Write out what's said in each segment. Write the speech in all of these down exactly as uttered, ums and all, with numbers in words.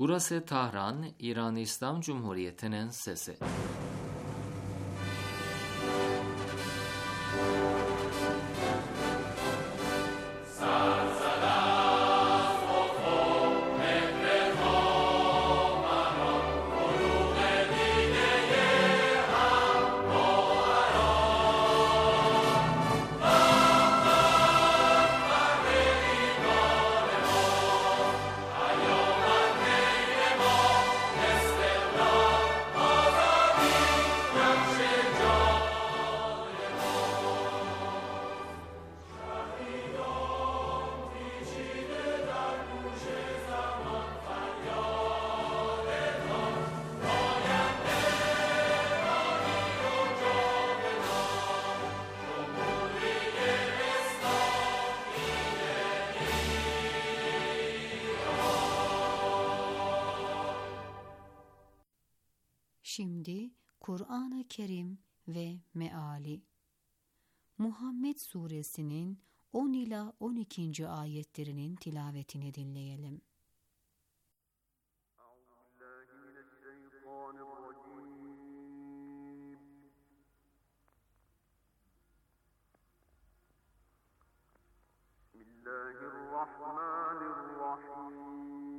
Burası Tahran, İran İslam Cumhuriyeti'nin sesi. Şimdi Kur'an-ı Kerim ve Meali. Muhammed Suresinin on ila on ikinci ayetlerinin tilavetini dinleyelim. Bismillahirrahmanirrahim.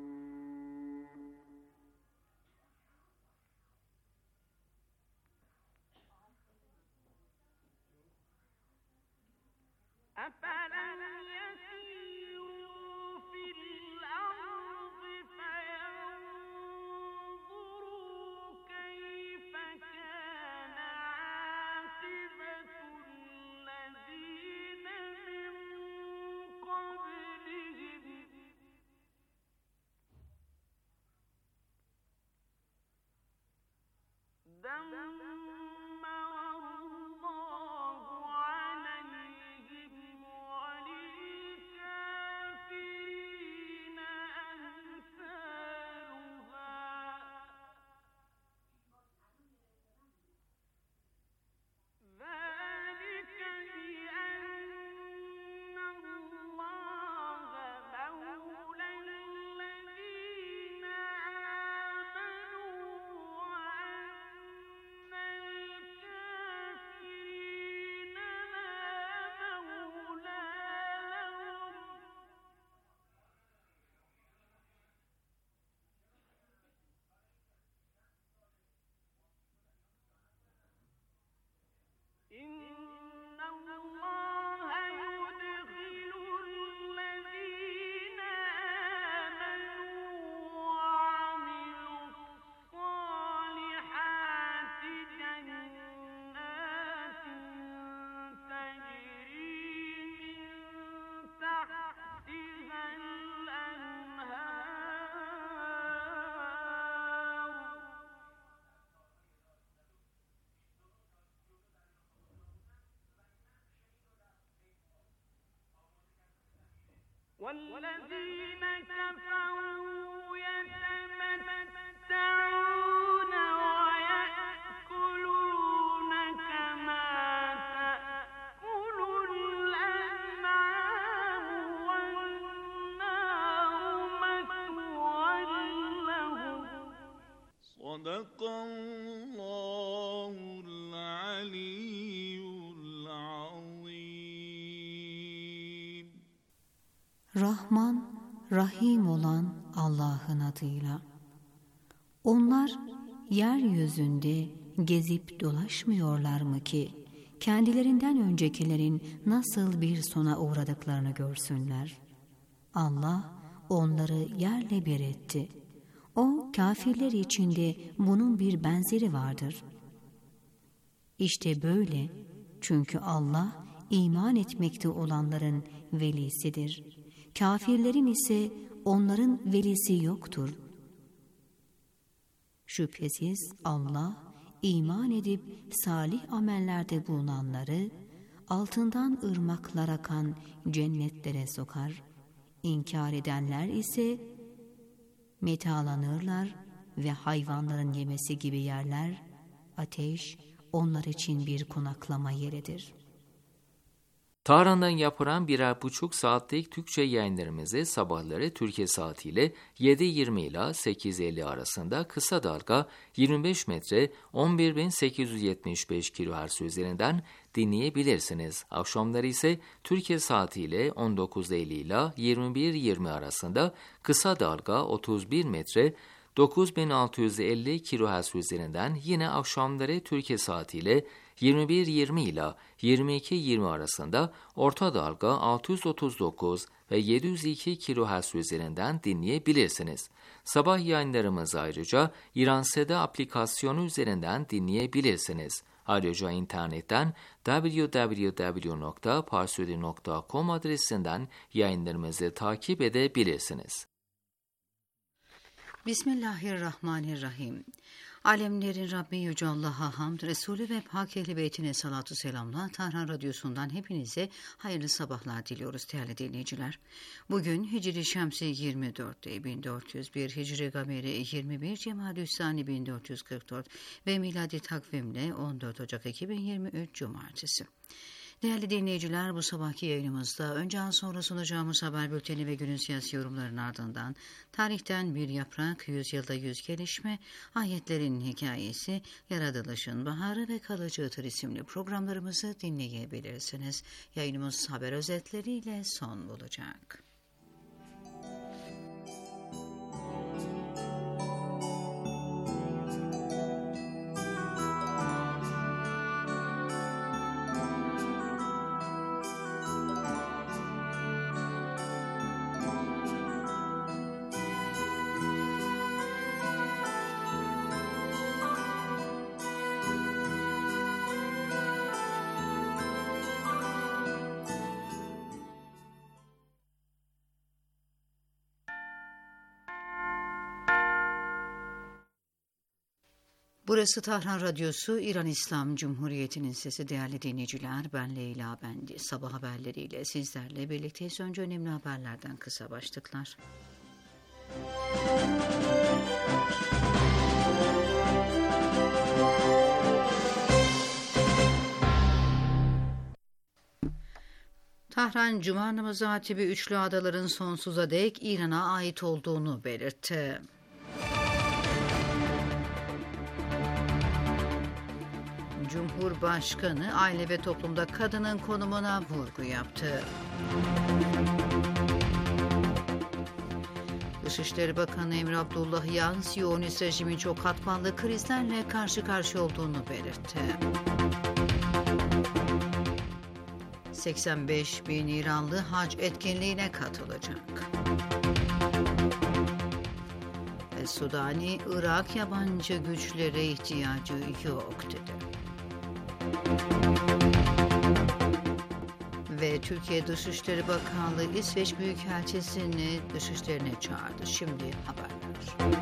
أفلم يسيروا في الأرض فينظروا كيف كان عاقبة الذين من قبلهم دمر الله عليهم وللكافرين أمثالها ذلك بأن الله مولى الذين آمنوا وأن الكافرين لا مولى لهم إن الله يدخل الذين آمنوا وعملوا الصالحات جنات تجري من تحتها الأنهار والذين كفروا يتمتعون ويأكلون كما تأكل الأنعام والنار مثوى لهم صدق الله العلي العظيم. Rahman, Rahim olan Allah'ın adıyla. Onlar yeryüzünde gezip dolaşmıyorlar mı ki kendilerinden öncekilerin nasıl bir sona uğradıklarını görsünler. Allah onları yerle bir etti. O kafirler içinde bunun bir benzeri vardır. İşte böyle, çünkü Allah iman etmekte olanların velisidir. Kafirlerin ise onların velisi yoktur. Şüphesiz Allah iman edip salih amellerde bulunanları altından ırmaklar akan cennetlere sokar. İnkar edenler ise metalanırlar ve hayvanların yemesi gibi yerler, ateş onlar için bir konaklama yeridir. Tahran'dan yapılan birer buçuk saatlik Türkçe yayınlarımızı sabahları Türkiye saatiyle yedi yirmi ile sekiz elli arasında kısa dalga yirmi beş metre on bir bin sekiz yüz yetmiş beş kilohertz üzerinden dinleyebilirsiniz. Akşamları ise Türkiye saatiyle on dokuz elli ile yirmi bir yirmi arasında kısa dalga otuz bir metre dokuz bin altı yüz elli kilohertz üzerinden yine akşamları Türkiye saatiyle yirmi bir yirmi ile yirmi iki yirmi arasında orta dalga altı yüz otuz dokuz ve yedi yüz iki kilohertz üzerinden dinleyebilirsiniz. Sabah yayınlarımızı ayrıca İranseda aplikasyonu üzerinden dinleyebilirsiniz. Ayrıca internetten double-u double-u double-u nokta parsudi nokta com adresinden yayınlarımızı takip edebilirsiniz. Bismillahirrahmanirrahim. Alemlerin Rabbi Yüce Allah'a hamd, Resulü ve Pak Ehl-i Beytine salatu selamla Tahran Radyosu'ndan hepinize hayırlı sabahlar diliyoruz değerli dinleyiciler. Bugün Hicri Şemsi yirmi dört bin dört yüz bir, Hicri Gameri yirmi bir, Cemadüssani bin dört yüz kırk dört ve miladi takvimle on dört Ocak iki bin yirmi üç Cumartesi. Değerli dinleyiciler, bu sabahki yayınımızda önce az sonra sunacağımız haber bülteni ve günün siyasi yorumlarının ardından tarihten bir yaprak, yüzyılda yüz gelişme, ayetlerin hikayesi, yaratılışın baharı ve kalıcı ıtır isimli programlarımızı dinleyebilirsiniz. Yayınımız haber özetleriyle son bulacak. Burası Tahran Radyosu, İran İslam Cumhuriyeti'nin sesi değerli dinleyiciler. Ben Leyla Bendi. Sabah haberleriyle sizlerle birlikteyiz. Önce önemli haberlerden kısa başlıklar. Tahran Cuma namazı hatibi Üçlü Adaların sonsuza dek İran'a ait olduğunu belirtti. Cumhurbaşkanı aile ve toplumda kadının konumuna vurgu yaptı. Dışişleri Bakanı Emre Abdullahian, Siyonist rejimin çok katmanlı krizlerle karşı karşıya olduğunu belirtti. seksen beş bin İranlı hac etkinliğine katılacak. Ve Sudani, Irak yabancı güçlere ihtiyacı yok dedi. Ve Türkiye Dışişleri Bakanlığı İsveç Büyükelçisi'ni dışişlerine çağırdı. Şimdi haberler.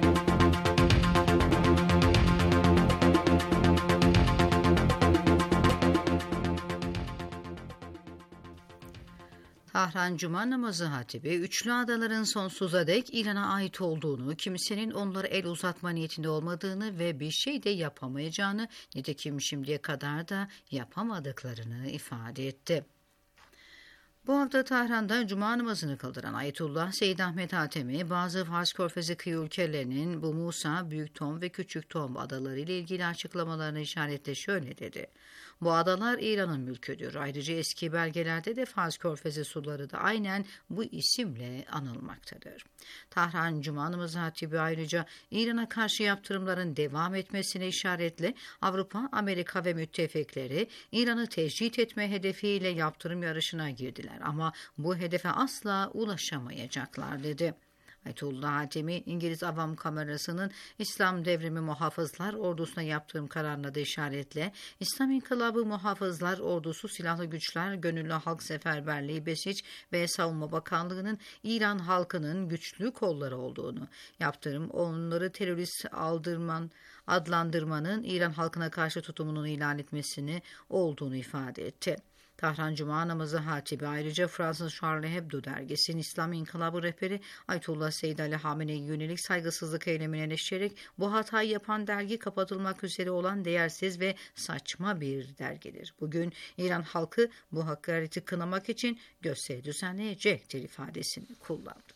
Tahran Cuma namazı hatibi, Üçlü Adaların sonsuza dek İran'a ait olduğunu, kimsenin onlara el uzatma niyetinde olmadığını ve bir şey de yapamayacağını, nitekim şimdiye kadar da yapamadıklarını ifade etti. Bu hafta Tahran'da Cuma namazını kıldıran Ayetullah Seyyid Ahmet Hatemi, bazı Fars Körfezi kıyı ülkelerinin bu Musa, Büyük Tom ve Küçük Tom adaları ile ilgili açıklamalarını işaretle şöyle dedi. Bu adalar İran'ın mülküdür. Ayrıca eski belgelerde de Fars Körfezi suları da aynen bu isimle anılmaktadır. Tahran Cuma namazı hatibi ayrıca İran'a karşı yaptırımların devam etmesine işaretle Avrupa, Amerika ve müttefikleri İran'ı tecrit etme hedefiyle yaptırım yarışına girdiler ama bu hedefe asla ulaşamayacaklar dedi. Ayetullah Hatemi, İngiliz Avam Kamerası'nın İslam Devrimi Muhafızlar Ordusu'na yaptığım kararına da işaretle İslam İnkılabı Muhafızlar Ordusu Silahlı Güçler Gönüllü Halk Seferberliği Besiç ve Savunma Bakanlığı'nın İran halkının güçlü kolları olduğunu, yaptırım onları terörist aldırman, adlandırmanın İran halkına karşı tutumunun ilan etmesini olduğunu ifade etti. Tahran Cuma namazı hatibi ayrıca Fransız Charlie Hebdo dergisinin İslam İnkılabı rehberi Ayetullah Seyyid Ali Hamene'ye yönelik saygısızlık eylemine eleştirerek bu hatayı yapan dergi kapatılmak üzere olan değersiz ve saçma bir dergidir. Bugün İran halkı bu hakareti kınamak için gösteri düzenleyecektir ifadesini kullandı.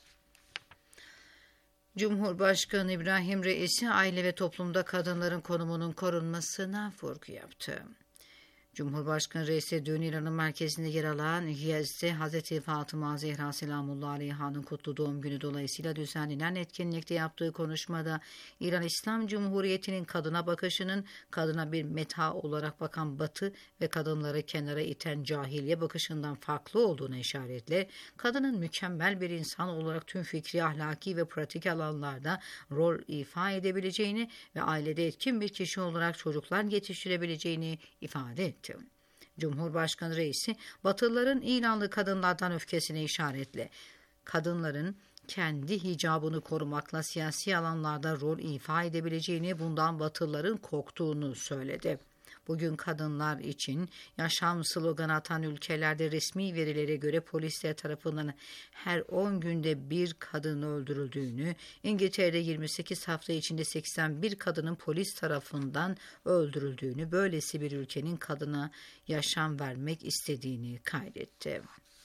Cumhurbaşkanı İbrahim Reisi aile ve toplumda kadınların konumunun korunmasına vurgu yaptı. Cumhurbaşkanı Reisi dün İran'ın merkezinde yer alan Hiyaz'de Hazreti Fatıma Zehra Selamullahi Aleyha'nın kutlu doğum günü dolayısıyla düzenlenen etkinlikte yaptığı konuşmada İran İslam Cumhuriyeti'nin kadına bakışının kadına bir meta olarak bakan Batı ve kadınları kenara iten cahiliye bakışından farklı olduğuna işaretle kadının mükemmel bir insan olarak tüm fikri, ahlaki ve pratik alanlarda rol ifa edebileceğini ve ailede etkin bir kişi olarak çocuklar yetiştirebileceğini ifade etti. Cumhurbaşkanı Reisi, Batılıların İranlı kadınlardan öfkesine işaretle, kadınların kendi hicabını korumakla siyasi alanlarda rol ifa edebileceğini, bundan Batılıların korktuğunu söyledi. Bugün kadınlar için yaşam sloganı atan ülkelerde resmi verilere göre polisler tarafından her on günde bir kadın öldürüldüğünü, İngiltere'de yirmi sekiz hafta içinde seksen bir kadının polis tarafından öldürüldüğünü, böylesi bir ülkenin kadına yaşam vermek istediğini kaydetti.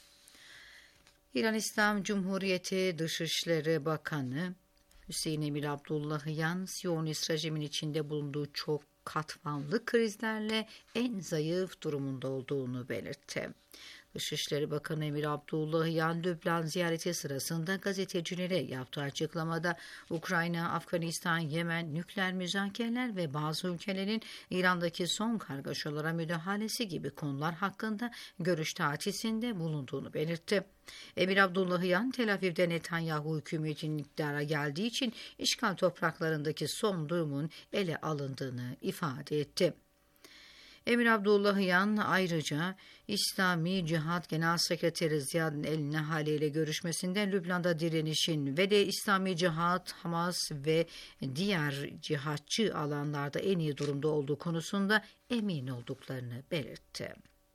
İran İslam Cumhuriyeti Dışişleri Bakanı Hüseyin Emir Abdullahian, Siyonist rejimin içinde bulunduğu çok katmanlı krizlerle en zayıf durumunda olduğunu belirtti. Dışişleri Bakanı Emir Abdullahian, Lübnan ziyareti sırasında gazetecilere yaptığı açıklamada Ukrayna, Afganistan, Yemen, nükleer müzakereler ve bazı ülkelerin İran'daki son kargaşalara müdahalesi gibi konular hakkında görüş tatisinde bulunduğunu belirtti. Emir Abdullahian, Tel Aviv'de Netanyahu hükümetinin iktidara geldiği için işgal topraklarındaki son durumun ele alındığını ifade etti. Emir Abdullahian ayrıca İslami Cihat Genel Sekreteri Ziyad el-Nehale ile görüşmesinde Lübnan'da direnişin ve de İslami Cihat, Hamas ve diğer cihatçı alanlarda en iyi durumda olduğu konusunda emin olduklarını belirtti.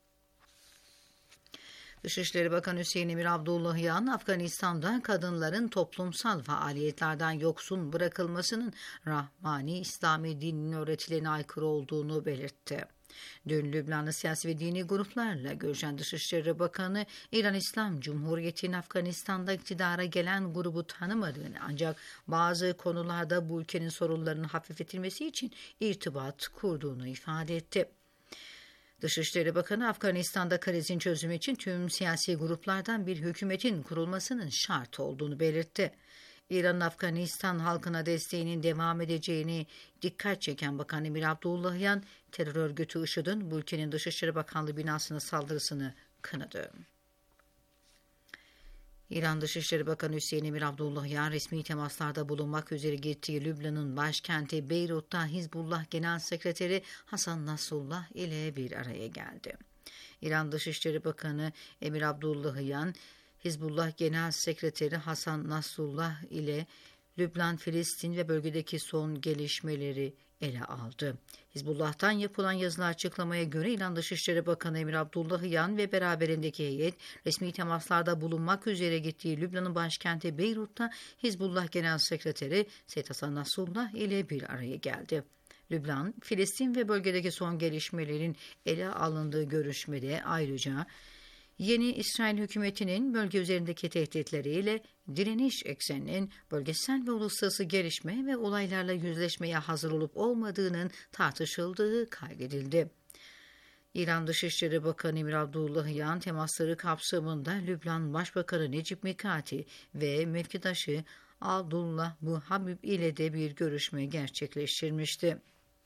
Dışişleri Bakanı Hüseyin Emir Abdullahian, Afganistan'da kadınların toplumsal faaliyetlerden yoksun bırakılmasının Rahmani İslami dinin öğretilerine aykırı olduğunu belirtti. Dün Lübnanlı siyasi ve dini gruplarla görüşen Dışişleri Bakanı, İran İslam Cumhuriyeti'nin Afganistan'da iktidara gelen grubu tanımadığını, ancak bazı konularda bu ülkenin sorunlarının hafifletilmesi için irtibat kurduğunu ifade etti. Dışişleri Bakanı, Afganistan'da krizin çözümü için tüm siyasi gruplardan bir hükümetin kurulmasının şart olduğunu belirtti. İran'ın Afganistan halkına desteğinin devam edeceğini dikkat çeken Bakan Emir Abdullahian, terör örgütü IŞİD'in bu ülkenin Dışişleri Bakanlığı binasına saldırısını kınadı. İran Dışişleri Bakanı Hüseyin Emir Abdullahian, resmi temaslarda bulunmak üzere gittiği Lübnan'ın başkenti Beyrut'ta Hizbullah Genel Sekreteri Hasan Nasrullah ile bir araya geldi. İran Dışişleri Bakanı Emir Abdullahian, Hizbullah Genel Sekreteri Hasan Nasrullah ile Lübnan, Filistin ve bölgedeki son gelişmeleri ele aldı. Hizbullah'tan yapılan yazılı açıklamaya göre İran Dışişleri Bakanı Emir Abdullahian ve beraberindeki heyet resmi temaslarda bulunmak üzere gittiği Lübnan'ın başkenti Beyrut'ta Hizbullah Genel Sekreteri Seyyid Hasan Nasrullah ile bir araya geldi. Lübnan, Filistin ve bölgedeki son gelişmelerin ele alındığı görüşmede ayrıca yeni İsrail hükümetinin bölge üzerindeki tehditleriyle direniş ekseninin bölgesel ve uluslararası gelişme ve olaylarla yüzleşmeye hazır olup olmadığının tartışıldığı kaydedildi. İran Dışişleri Bakanı Emir Abdullahian, temasları kapsamında Lübnan Başbakanı Necip Mikati ve mevkidaşı Abdullah Muhabib ile de bir görüşme gerçekleştirmişti.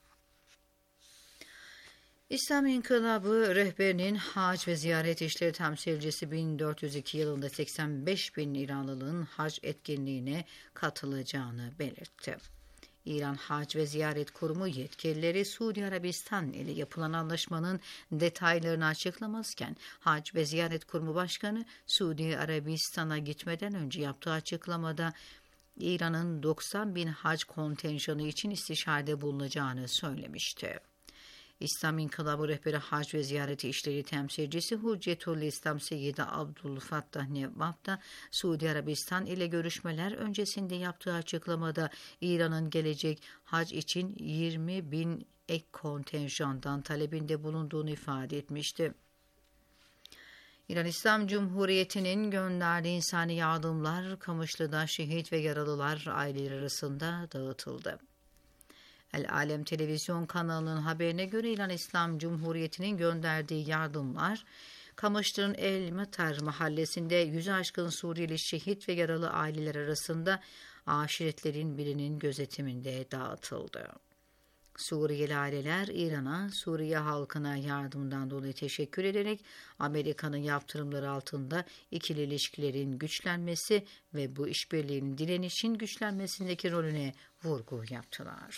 İslam İnkılabı rehberinin hac ve ziyaret işleri temsilcisi bin dört yüz iki yılında seksen beş bin İranlının hac etkinliğine katılacağını belirtti. İran Hac ve Ziyaret Kurumu yetkilileri Suudi Arabistan ile yapılan anlaşmanın detaylarını açıklamazken, Hac ve Ziyaret Kurumu Başkanı Suudi Arabistan'a gitmeden önce yaptığı açıklamada İran'ın doksan bin hac kontenjanı için istişarede bulunacağını söylemişti. İslam İnkılabı Rehberi Hac ve Ziyareti İşleri Temsilcisi Hüccetül İslam Seyyidi Abdülfattah Nevvab da Suudi Arabistan ile görüşmeler öncesinde yaptığı açıklamada İran'ın gelecek hac için yirmi bin ek kontenjandan talebinde bulunduğunu ifade etmişti. İran İslam Cumhuriyeti'nin gönderdiği insani yardımlar Kamışlı'da şehit ve yaralılar aileleri arasında dağıtıldı. El Alem Televizyon kanalının haberine göre İran İslam Cumhuriyeti'nin gönderdiği yardımlar Kamışlı'nın El Matar mahallesinde yüzü aşkın Suriyeli şehit ve yaralı aileler arasında aşiretlerin birinin gözetiminde dağıtıldı. Suriyeli aileler İran'a, Suriye halkına yardımdan dolayı teşekkür ederek Amerika'nın yaptırımları altında ikili ilişkilerin güçlenmesi ve bu işbirliğinin direnişin güçlenmesindeki rolüne vurgu yaptılar.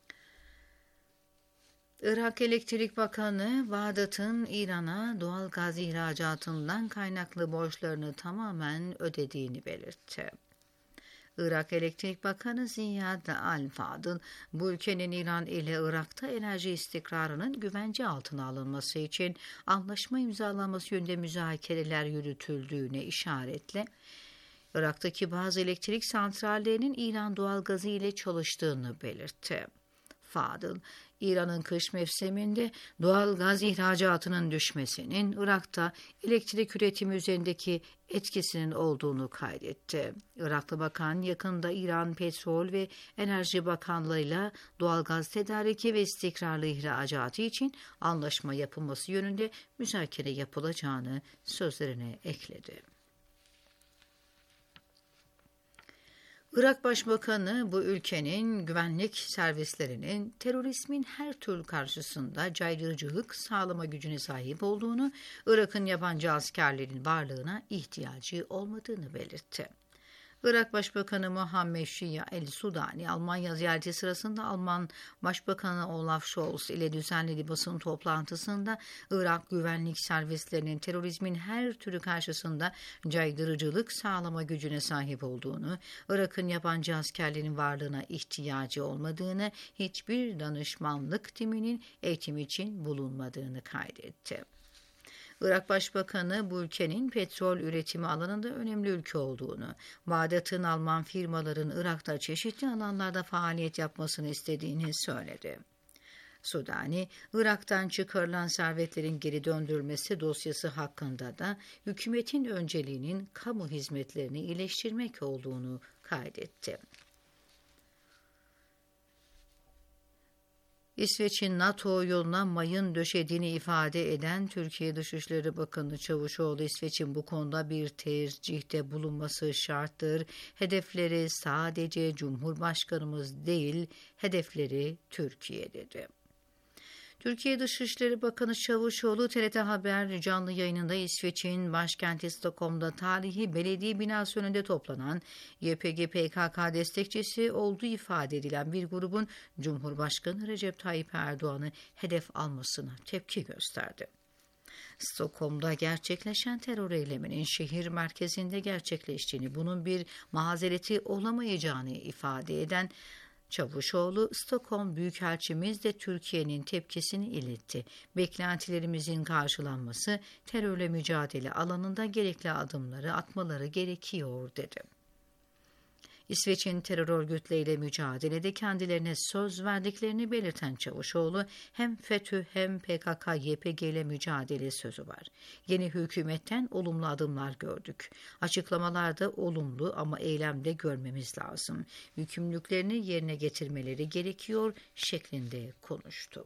Irak Elektrik Bakanı Bağdat'ın İran'a doğal gaz ihracatından kaynaklı borçlarını tamamen ödediğini belirtti. Irak Elektrik Bakanı Ziyad Al-Fadıl, bu ülkenin İran ile Irak'ta enerji istikrarının güvence altına alınması için anlaşma imzalanması yönünde müzakereler yürütüldüğüne işaretle, Irak'taki bazı elektrik santrallerinin İran doğalgazı ile çalıştığını belirtti. Fadıl, İran'ın kış mevsiminde doğal gaz ihracatının düşmesinin Irak'ta elektrik üretimi üzerindeki etkisinin olduğunu kaydetti. Iraklı bakan yakında İran Petrol ve Enerji Bakanlığı'yla doğal gaz tedariki ve istikrarlı ihracatı için anlaşma yapılması yönünde müzakere yapılacağını sözlerine ekledi. Irak Başbakanı bu ülkenin güvenlik servislerinin terörizmin her türlü karşısında caydırıcılık sağlama gücüne sahip olduğunu, Irak'ın yabancı askerlerin varlığına ihtiyacı olmadığını belirtti. Irak Başbakanı Muhammed Şia el-Sudani, Almanya ziyareti sırasında Alman Başbakanı Olaf Scholz ile düzenlediği basın toplantısında Irak güvenlik servislerinin terörizmin her türü karşısında caydırıcılık sağlama gücüne sahip olduğunu, Irak'ın yabancı askerlerin varlığına ihtiyacı olmadığını, hiçbir danışmanlık timinin eğitim için bulunmadığını kaydetti. Irak Başbakanı bu ülkenin petrol üretimi alanında önemli ülke olduğunu, Bağdat'ın Alman firmaların Irak'ta çeşitli alanlarda faaliyet yapmasını istediğini söyledi. Sudani, Irak'tan çıkarılan servetlerin geri döndürülmesi dosyası hakkında da hükümetin önceliğinin kamu hizmetlerini iyileştirmek olduğunu kaydetti. İsveç'in NATO yoluna mayın döşediğini ifade eden Türkiye Dışişleri Bakanı Çavuşoğlu, İsveç'in bu konuda bir tercihte bulunması şarttır. Hedefleri sadece Cumhurbaşkanımız değil, hedefleri Türkiye dedi. Türkiye Dışişleri Bakanı Çavuşoğlu, T R T Haber canlı yayınında İsveç'in başkenti Stockholm'da tarihi belediye binası önünde toplanan Y P G P K K destekçisi olduğu ifade edilen bir grubun Cumhurbaşkanı Recep Tayyip Erdoğan'ı hedef almasına tepki gösterdi. Stockholm'da gerçekleşen terör eyleminin şehir merkezinde gerçekleştiğini, bunun bir mazereti olamayacağını ifade eden Çavuşoğlu, Stockholm Büyükelçimiz de Türkiye'nin tepkisini iletti. Beklentilerimizin karşılanması, terörle mücadele alanında gerekli adımları atmaları gerekiyor dedi. İsveç'in terör örgütleriyle mücadelede kendilerine söz verdiklerini belirten Çavuşoğlu, hem FETÖ hem P K K Y P G ile mücadele sözü var. Yeni hükümetten olumlu adımlar gördük. Açıklamalarda olumlu ama eylemde görmemiz lazım. Yükümlülüklerini yerine getirmeleri gerekiyor şeklinde konuştu.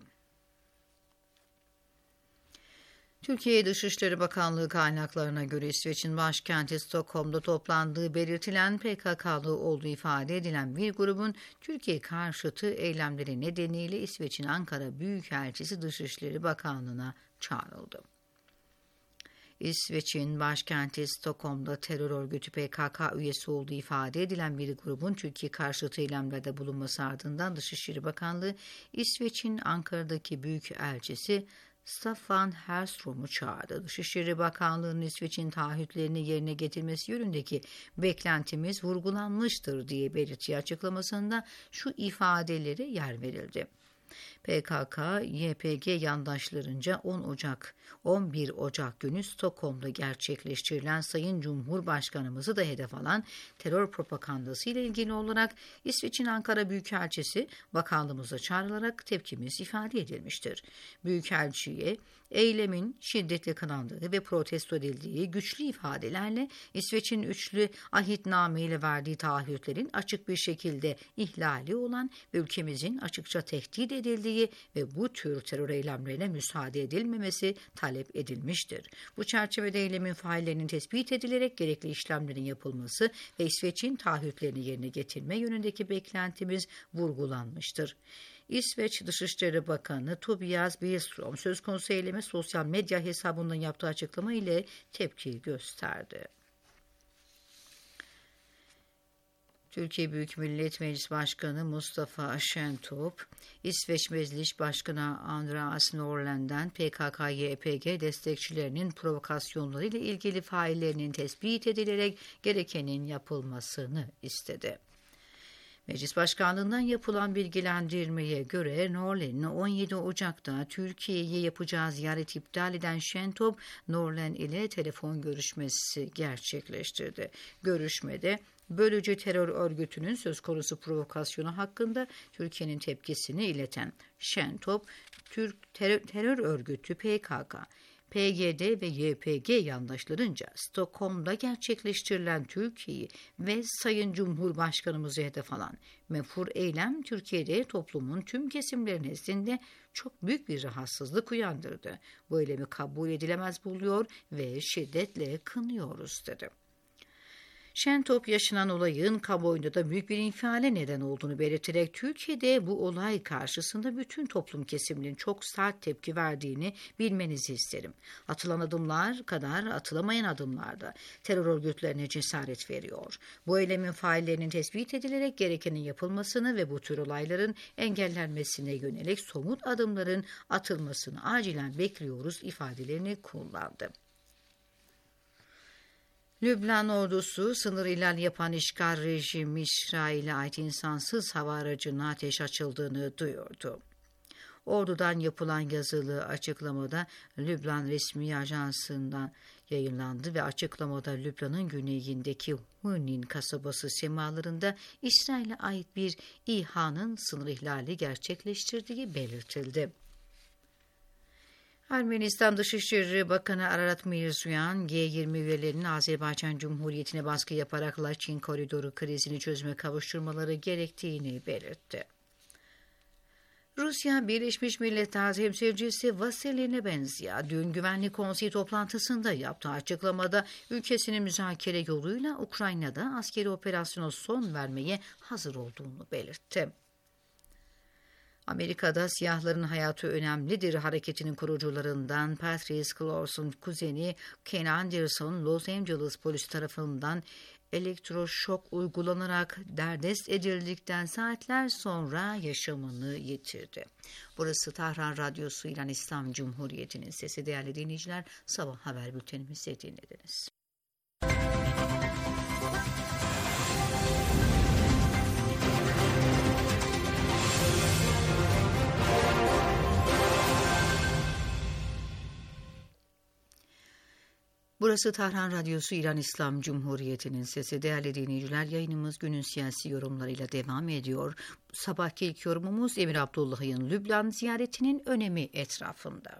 Türkiye Dışişleri Bakanlığı kaynaklarına göre İsveç'in başkenti Stockholm'da toplandığı belirtilen P K K'lı olduğu ifade edilen bir grubun Türkiye karşıtı eylemleri nedeniyle İsveç'in Ankara Büyükelçisi Dışişleri Bakanlığı'na çağrıldı. İsveç'in başkenti Stockholm'da terör örgütü P K K üyesi olduğu ifade edilen bir grubun Türkiye karşıtı eylemlerde bulunması ardından Dışişleri Bakanlığı, İsveç'in Ankara'daki Büyükelçisi Staffan Herström'ü çağırdı. Dışişleri Bakanlığı'nın İsveç'in taahhütlerini yerine getirmesi yönündeki beklentimiz vurgulanmıştır diye belirttiği açıklamasında şu ifadeleri yer verildi. P K K Y P G yandaşlarınca on Ocak on bir Ocak günü Stockholm'da gerçekleştirilen Sayın Cumhurbaşkanımızı da hedef alan terör propagandası ile ilgili olarak İsveç'in Ankara Büyükelçisi bakanlığımıza çağrılarak tepkimiz ifade edilmiştir. Büyükelçiye eylemin şiddetle kınandığı ve protesto edildiği güçlü ifadelerle İsveç'in üçlü ahitname ile verdiği taahhütlerin açık bir şekilde ihlali olan ve ülkemizin açıkça tehdit edildiği ve bu tür terör eylemlerine müsaade edilmemesi talep edilmiştir. Bu çerçevede eylemin faillerinin tespit edilerek gerekli işlemlerin yapılması ve İsveç'in taahhütlerini yerine getirme yönündeki beklentimiz vurgulanmıştır. İsveç Dışişleri Bakanı Tobias Billström söz konusu eyleme sosyal medya hesabından yaptığı açıklama ile tepki gösterdi. Türkiye Büyük Millet Meclisi Başkanı Mustafa Şentop, İsveç Meclis Başkanı Andreas Norland'den P K K Y P G destekçilerinin provokasyonları ile ilgili faillerinin tespit edilerek gerekenin yapılmasını istedi. Meclis Başkanlığı'ndan yapılan bilgilendirmeye göre Norland'ın on yedi Ocak'ta Türkiye'ye yapacağı ziyaret iptal eden Şentop, Norland ile telefon görüşmesi gerçekleştirdi. Görüşmede bölücü terör örgütünün söz konusu provokasyonu hakkında Türkiye'nin tepkisini ileten Şentop, Türk terör, terör örgütü P K K, P G D ve Y P G yandaşlarınca Stockholm'da gerçekleştirilen Türkiye'yi ve Sayın Cumhurbaşkanımızı hedef alan menfur eylem Türkiye'de toplumun tüm kesimleri nezdinde çok büyük bir rahatsızlık uyandırdı. Bu eylemi kabul edilemez buluyor ve şiddetle kınıyoruz dedi. Şentop yaşanan olayın kamuoyunda da büyük bir infiale neden olduğunu belirterek Türkiye'de bu olay karşısında bütün toplum kesiminin çok sert tepki verdiğini bilmenizi isterim. Atılan adımlar kadar atılamayan adımlar da terör örgütlerine cesaret veriyor. Bu eylemin faillerinin tespit edilerek gerekenin yapılmasını ve bu tür olayların engellenmesine yönelik somut adımların atılmasını acilen bekliyoruz ifadelerini kullandı. Lübnan ordusu sınır ihlali yapan işgal rejimi İsrail'e ait insansız hava aracına ateş açıldığını duyurdu. Ordudan yapılan yazılı açıklamada Lübnan resmi ajansından yayınlandı ve açıklamada Lübnan'ın güneyindeki Hunin kasabası semalarında İsrail'e ait bir İHA'nın sınır ihlali gerçekleştirdiği belirtildi. Ermenistan Dışişleri Bakanı Ararat Mirzoyan, G yirmi üyelerinin Azerbaycan Cumhuriyeti'ne baskı yaparak Laçin koridoru krizini çözüme kavuşturmaları gerektiğini belirtti. Rusya Birleşmiş Milletler temsilcisi Vasily Nebenzia, dün Güvenlik Konseyi toplantısında yaptığı açıklamada ülkesinin müzakere yoluyla Ukrayna'da askeri operasyona son vermeye hazır olduğunu belirtti. Amerika'da siyahların hayatı önemlidir hareketinin kurucularından Patrice Claus'un kuzeni Ken Anderson, Los Angeles polisi tarafından elektroşok uygulanarak derdest edildikten saatler sonra yaşamını yitirdi. Burası Tahran Radyosu İran İslam Cumhuriyeti'nin sesi. Değerli dinleyiciler, sabah haber bültenimizi dinlediniz. Burası Tahran Radyosu İran İslam Cumhuriyeti'nin sesi. Değerli dinleyiciler, yayınımız günün siyasi yorumlarıyla devam ediyor. Sabahki ilk yorumumuz Emir Abdullah'ın Lübnan ziyaretinin önemi etrafında.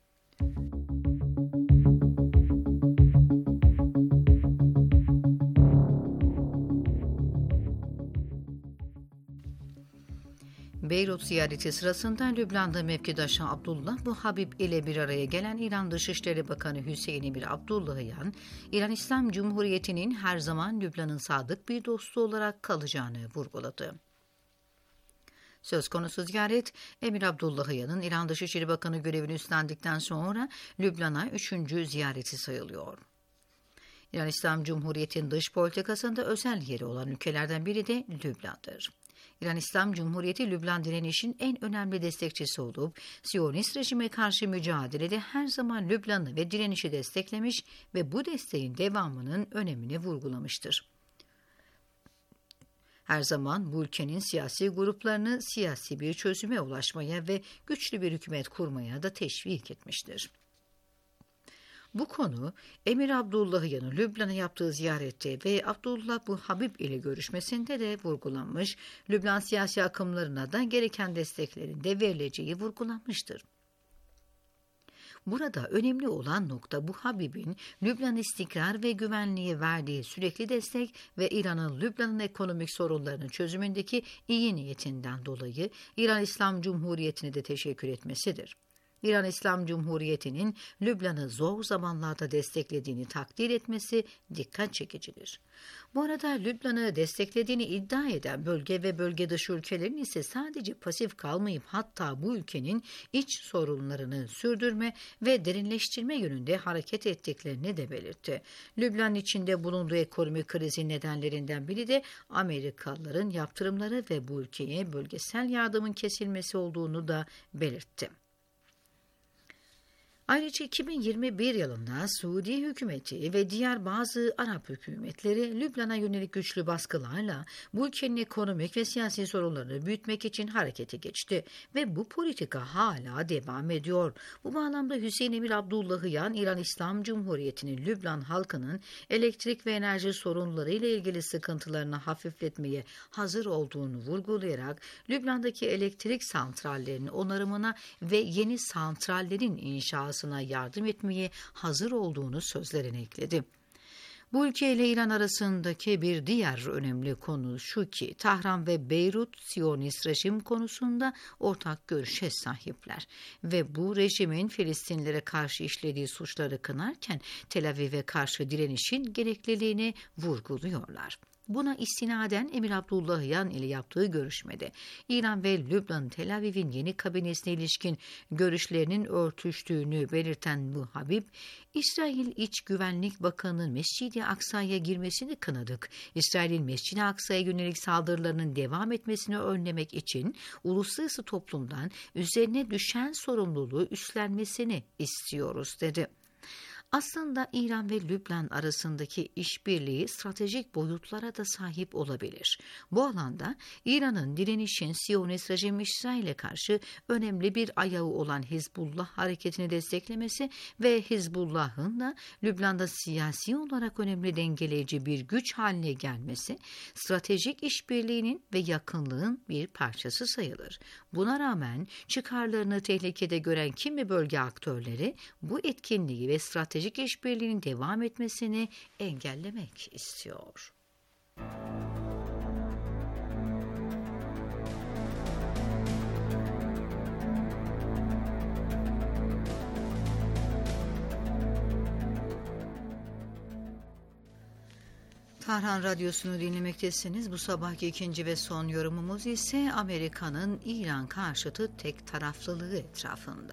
Beyrut ziyareti sırasında Lübnan'da mevkidaşı Abdullah Muhabib ile bir araya gelen İran Dışişleri Bakanı Hüseyin Emir Abdullahian, İran İslam Cumhuriyeti'nin her zaman Lübnan'ın sadık bir dostu olarak kalacağını vurguladı. Söz konusu ziyaret, Emir Abdullahian'ın İran Dışişleri Bakanı görevini üstlendikten sonra Lübnan'a üçüncü ziyareti sayılıyor. İran İslam Cumhuriyeti'nin dış politikasında özel yeri olan ülkelerden biri de Lübnan'dır. İran İslam Cumhuriyeti, Lübnan direnişin en önemli destekçisi olup, Siyonist rejime karşı mücadelede her zaman Lübnan'ı ve direnişi desteklemiş ve bu desteğin devamının önemini vurgulamıştır. Her zaman bu ülkenin siyasi gruplarını siyasi bir çözüme ulaşmaya ve güçlü bir hükümet kurmaya da teşvik etmiştir. Bu konu Emir Abdullahiyan'ın Lübnan'a yaptığı ziyarette ve Abdullah bu Habib ile görüşmesinde de vurgulanmış, Lübnan siyasi akımlarına da gereken desteklerin de verileceği vurgulanmıştır. Burada önemli olan nokta bu Habib'in Lübnan istikrar ve güvenliğe verdiği sürekli destek ve İran'ın Lübnan'ın ekonomik sorunlarının çözümündeki iyi niyetinden dolayı İran İslam Cumhuriyeti'ne de teşekkür etmesidir. İran İslam Cumhuriyeti'nin Lübnan'ı zor zamanlarda desteklediğini takdir etmesi dikkat çekicidir. Bu arada Lübnan'ı desteklediğini iddia eden bölge ve bölge dışı ülkelerin ise sadece pasif kalmayıp hatta bu ülkenin iç sorunlarını sürdürme ve derinleştirme yönünde hareket ettiklerini de belirtti. Lübnan içinde bulunduğu ekonomik krizin nedenlerinden biri de Amerikalıların yaptırımları ve bu ülkeye bölgesel yardımın kesilmesi olduğunu da belirtti. Ayrıca iki bin yirmi bir yılında Suudi hükümeti ve diğer bazı Arap hükümetleri Lübnan'a yönelik güçlü baskılarla bu ülkenin ekonomik ve siyasi sorunlarını büyütmek için harekete geçti ve bu politika hala devam ediyor. Bu bağlamda Hüseyin Emir Abdullahiyan, İran İslam Cumhuriyeti'nin Lübnan halkının elektrik ve enerji sorunları ile ilgili sıkıntılarını hafifletmeye hazır olduğunu vurgulayarak Lübnan'daki elektrik santrallerinin onarımına ve yeni santrallerin inşası yardım etmeye hazır olduğunu sözlerine ekledi. Bu ülke ile İran arasındaki bir diğer önemli konu şu ki Tahran ve Beyrut Siyonist rejim konusunda ortak görüşe sahipler ve bu rejimin Filistinlilere karşı işlediği suçları kınarken Tel Aviv'e karşı direnişin gerekliliğini vurguluyorlar. Buna istinaden Emir Abdullahiyan ile yaptığı görüşmede İran ve Lübnan Tel Aviv'in yeni kabinesine ilişkin görüşlerinin örtüştüğünü belirten bu Habib, İsrail İç Güvenlik Bakanı'nın Mescid-i Aksa'ya girmesini kınadık. İsrail'in Mescid-i Aksa'ya yönelik saldırılarının devam etmesini önlemek için uluslararası toplumdan üzerine düşen sorumluluğu üstlenmesini istiyoruz dedi. Aslında İran ve Lübnan arasındaki işbirliği stratejik boyutlara da sahip olabilir. Bu alanda İran'ın direnişin Siyonist rejim İsrail'e karşı önemli bir ayağı olan Hizbullah hareketini desteklemesi ve Hizbullah'ın da Lübnan'da siyasi olarak önemli dengeleyici bir güç haline gelmesi stratejik işbirliğinin ve yakınlığın bir parçası sayılır. Buna rağmen çıkarlarını tehlikede gören kimi bölge aktörleri bu etkinliği ve stratejik işbirliğinin devam etmesini engellemek istiyor. Tahran Radyosu'nu dinlemektesiniz. Bu sabahki ikinci ve son yorumumuz ise Amerika'nın İran karşıtı tek taraflılığı etrafında.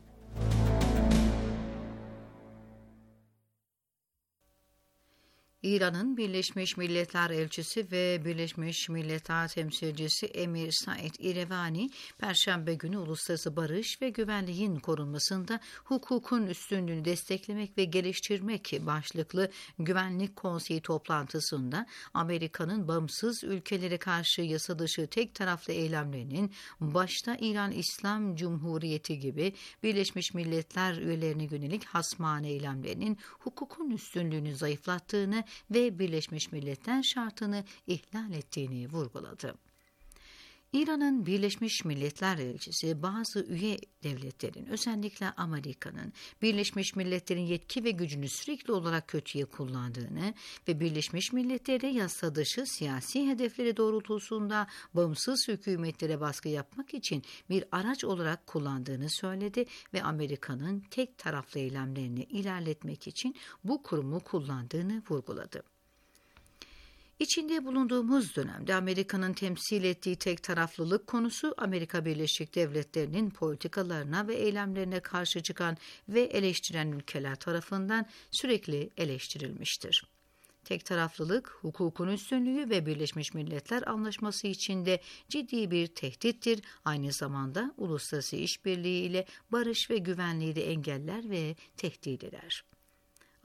İran'ın Birleşmiş Milletler Elçisi ve Birleşmiş Milletler Temsilcisi Emir Said İrevani, Perşembe günü uluslararası barış ve güvenliğin korunmasında hukukun üstünlüğünü desteklemek ve geliştirmek başlıklı Güvenlik Konseyi toplantısında Amerika'nın bağımsız ülkelere karşı yasa dışı tek taraflı eylemlerinin başta İran İslam Cumhuriyeti gibi Birleşmiş Milletler üyelerine yönelik hasmane eylemlerinin hukukun üstünlüğünü zayıflattığını ve Birleşmiş Milletler şartını ihlal ettiğini vurguladı. İran'ın Birleşmiş Milletler Elçisi bazı üye devletlerin, özellikle Amerika'nın Birleşmiş Milletler'in yetki ve gücünü sürekli olarak kötüye kullandığını ve Birleşmiş Milletler'de yasa dışı siyasi hedefleri doğrultusunda bağımsız hükümetlere baskı yapmak için bir araç olarak kullandığını söyledi ve Amerika'nın tek taraflı eylemlerini ilerletmek için bu kurumu kullandığını vurguladı. İçinde bulunduğumuz dönemde Amerika'nın temsil ettiği tek taraflılık konusu Amerika Birleşik Devletleri'nin politikalarına ve eylemlerine karşı çıkan ve eleştiren ülkeler tarafından sürekli eleştirilmiştir. Tek taraflılık, hukukun üstünlüğü ve Birleşmiş Milletler Anlaşması içinde ciddi bir tehdittir. Aynı zamanda uluslararası işbirliği ile barış ve güvenliği de engeller ve tehdit eder.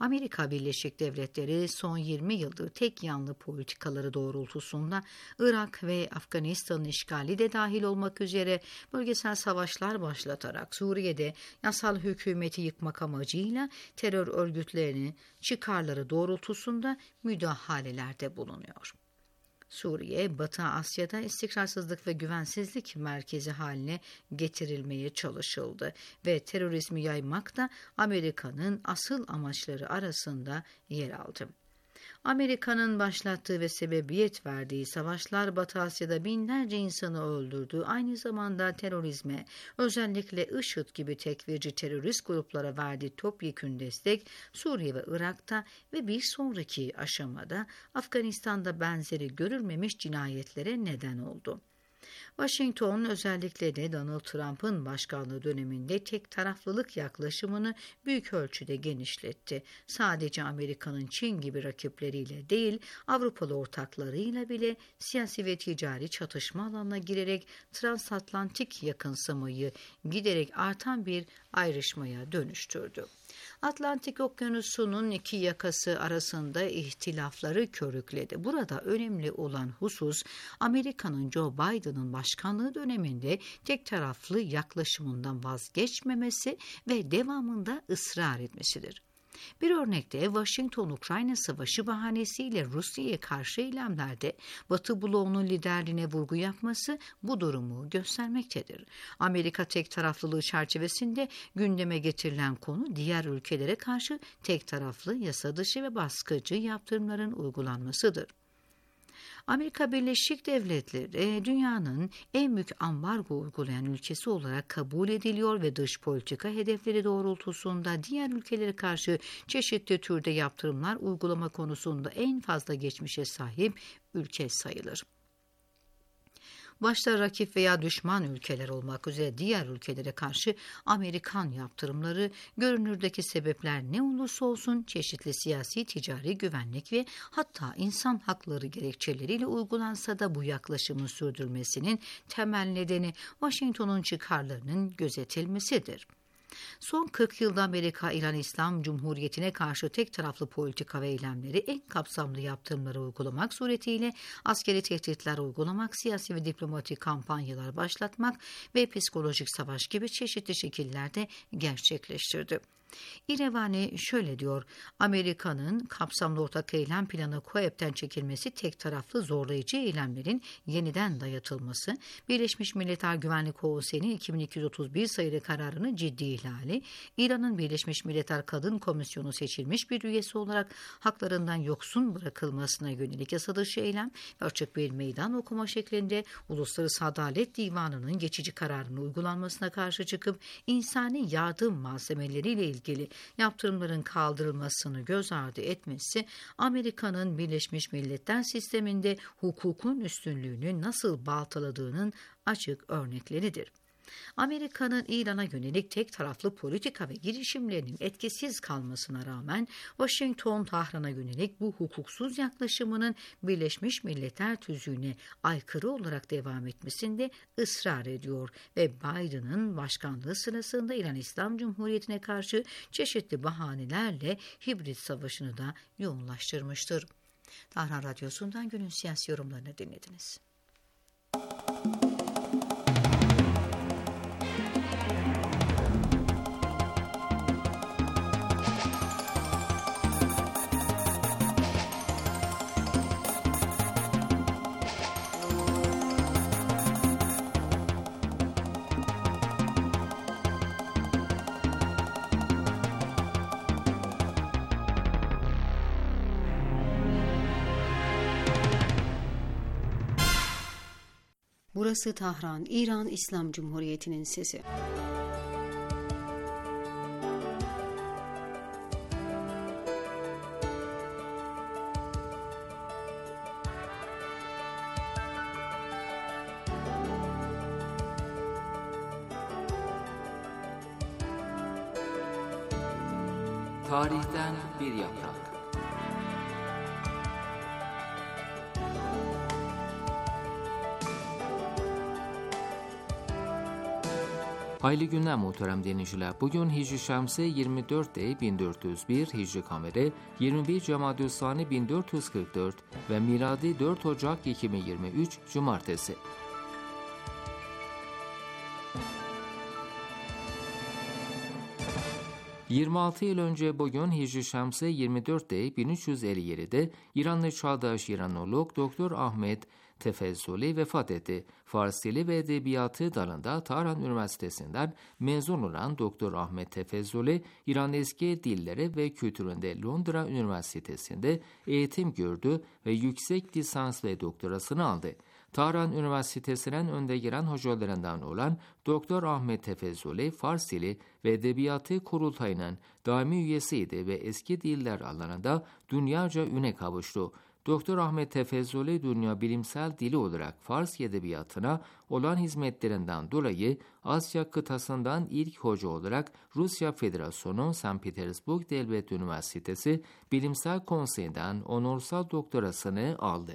Amerika Birleşik Devletleri son yirmi yıldır tek yanlı politikaları doğrultusunda Irak ve Afganistan'ın işgali de dahil olmak üzere bölgesel savaşlar başlatarak Suriye'de yasal hükümeti yıkmak amacıyla terör örgütlerinin çıkarları doğrultusunda müdahalelerde bulunuyor. Suriye, Batı Asya'da istikrarsızlık ve güvensizlik merkezi haline getirilmeye çalışıldı ve terörizmi yaymak da Amerika'nın asıl amaçları arasında yer aldı. Amerika'nın başlattığı ve sebebiyet verdiği savaşlar Batı Asya'da binlerce insanı öldürdü. Aynı zamanda terörizme, özellikle IŞİD gibi tekfirci terörist gruplara verdiği topyekün destek Suriye ve Irak'ta ve bir sonraki aşamada Afganistan'da benzeri görülmemiş cinayetlere neden oldu. Washington özellikle de Donald Trump'ın başkanlığı döneminde tek taraflılık yaklaşımını büyük ölçüde genişletti. Sadece Amerika'nın Çin gibi rakipleriyle değil, Avrupalı ortaklarıyla bile siyasi ve ticari çatışma alanına girerek transatlantik yakınsamayı giderek artan bir ayrışmaya dönüştürdü. Atlantik Okyanusu'nun iki yakası arasında ihtilafları körükledi. Burada önemli olan husus Amerika'nın Joe Biden'ın başkanlığı döneminde tek taraflı yaklaşımından vazgeçmemesi ve devamında ısrar etmesidir. Bir örnekte Washington-Ukrayna Savaşı bahanesiyle Rusya'ya karşı eylemlerde Batı bloğunun liderliğine vurgu yapması bu durumu göstermektedir. Amerika tek taraflılığı çerçevesinde gündeme getirilen konu diğer ülkelere karşı tek taraflı yasa dışı ve baskıcı yaptırımların uygulanmasıdır. Amerika Birleşik Devletleri dünyanın en büyük ambargo uygulayan ülkesi olarak kabul ediliyor ve dış politika hedefleri doğrultusunda diğer ülkelere karşı çeşitli türde yaptırımlar uygulama konusunda en fazla geçmişe sahip ülke sayılır. Başta rakip veya düşman ülkeler olmak üzere diğer ülkelere karşı Amerikan yaptırımları görünürdeki sebepler ne olursa olsun çeşitli siyasi, ticari, güvenlik ve hatta insan hakları gerekçeleriyle uygulansa da bu yaklaşımın sürdürülmesinin temel nedeni Washington'un çıkarlarının gözetilmesidir. Son kırk yılda Amerika, İran İslam Cumhuriyeti'ne karşı tek taraflı politika ve eylemleri en kapsamlı yaptırımları uygulamak suretiyle askeri tehditler uygulamak, siyasi ve diplomatik kampanyalar başlatmak ve psikolojik savaş gibi çeşitli şekillerde gerçekleştirdi. İrevani şöyle diyor, Amerika'nın kapsamlı ortak eylem planı C O E P'ten çekilmesi, tek taraflı zorlayıcı eylemlerin yeniden dayatılması, Birleşmiş Milletler Güvenlik Konseyi'nin iki bin iki yüz otuz bir sayılı kararını ciddi ihlali, İran'ın Birleşmiş Milletler Kadın Komisyonu seçilmiş bir üyesi olarak haklarından yoksun bırakılmasına yönelik yasa dışı eylem ve açık bir meydan okuma şeklinde Uluslararası Adalet Divanı'nın geçici kararının uygulanmasına karşı çıkıp insani yardım malzemeleriyle ilgili ilgili yaptırımların kaldırılmasını göz ardı etmesi, Amerika'nın Birleşmiş Milletler sisteminde hukukun üstünlüğünü nasıl baltaladığının açık örnekleridir. Amerika'nın İran'a yönelik tek taraflı politika ve girişimlerinin etkisiz kalmasına rağmen Washington, Tahran'a yönelik bu hukuksuz yaklaşımının Birleşmiş Milletler tüzüğüne aykırı olarak devam etmesinde ısrar ediyor ve Biden'ın başkanlığı sırasında İran İslam Cumhuriyeti'ne karşı çeşitli bahanelerle hibrit savaşını da yoğunlaştırmıştır. Tahran Radyosu'ndan günün siyasi yorumlarını dinlediniz. Burası Tahran, İran İslam Cumhuriyeti'nin sesi. Tarihten bir yaprak. Hayırlı günler muhterem dinleyiciler. Bugün Hicri Şemsi yirmi dört Eylül bin dört yüz bir, Hicri Kameri yirmi bir Camadüsani bin dört yüz kırk dört ve miladi dört Ocak iki bin yirmi üç Cumartesi. yirmi altı yıl önce bugün Hicri Şemsi yirmi dört Eylül bin üç yüz elli yedi'de İranlı çağdaş İranolog Doktor Ahmet Tefezzuli vefat etti. Fars Dili ve Edebiyatı dalında Tahran Üniversitesi'nden mezun olan Doktor Ahmet Tefezzuli, İran eski dilleri ve kültüründe Londra Üniversitesi'nde eğitim gördü ve yüksek lisans ve doktorasını aldı. Tahran Üniversitesi'nin önde gelen hocalarından olan Doktor Ahmet Tefezzuli, Fars Dili ve Edebiyatı Kurultayı'nın daimi üyesiydi ve eski diller alanında dünyaca üne kavuştu. Doktor Ahmet Tefezzuli, dünya bilimsel dili olarak Fars edebiyatına olan hizmetlerinden dolayı Asya kıtasından ilk hoca olarak Rusya Federasyonu Sankt Petersburg Devlet Üniversitesi Bilimsel Konseyi'nden onursal doktorasını aldı.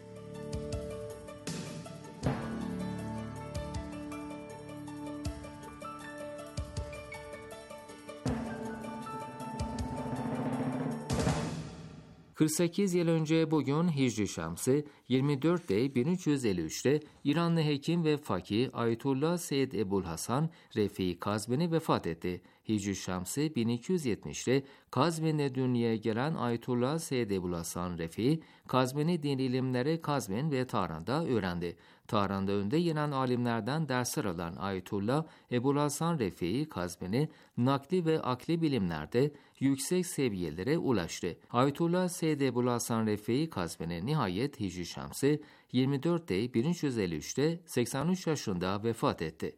kırk sekiz yıl önce bugün Hicri Şemsi yirmi dört Eylül bin üç yüz elli üç'te İranlı hekim ve fakih Ayetullah Seyyid Ebu'l-Hasan Refii Kazvini vefat etti. Hicri Şemsi bin iki yüz yetmiş'te Kazvin'de dünyaya gelen Ayetullah Seyyid Ebu'l-Hasan Refii, Kazvini din ilimleri Kazvin ve Tahran'da öğrendi. Tahran'da önde gelen alimlerden dersler alan Ayetullah Ebu'l-Hasan Refii Kazvini, nakli ve akli bilimlerde yüksek seviyelere ulaştı. Ayetullah Seyyid Ebu'l-Hasan Refii Kazvini nihayet Hicri Şemsi yirmi dört Eylül bin üç yüz elli üç'te seksen üç yaşında vefat etti.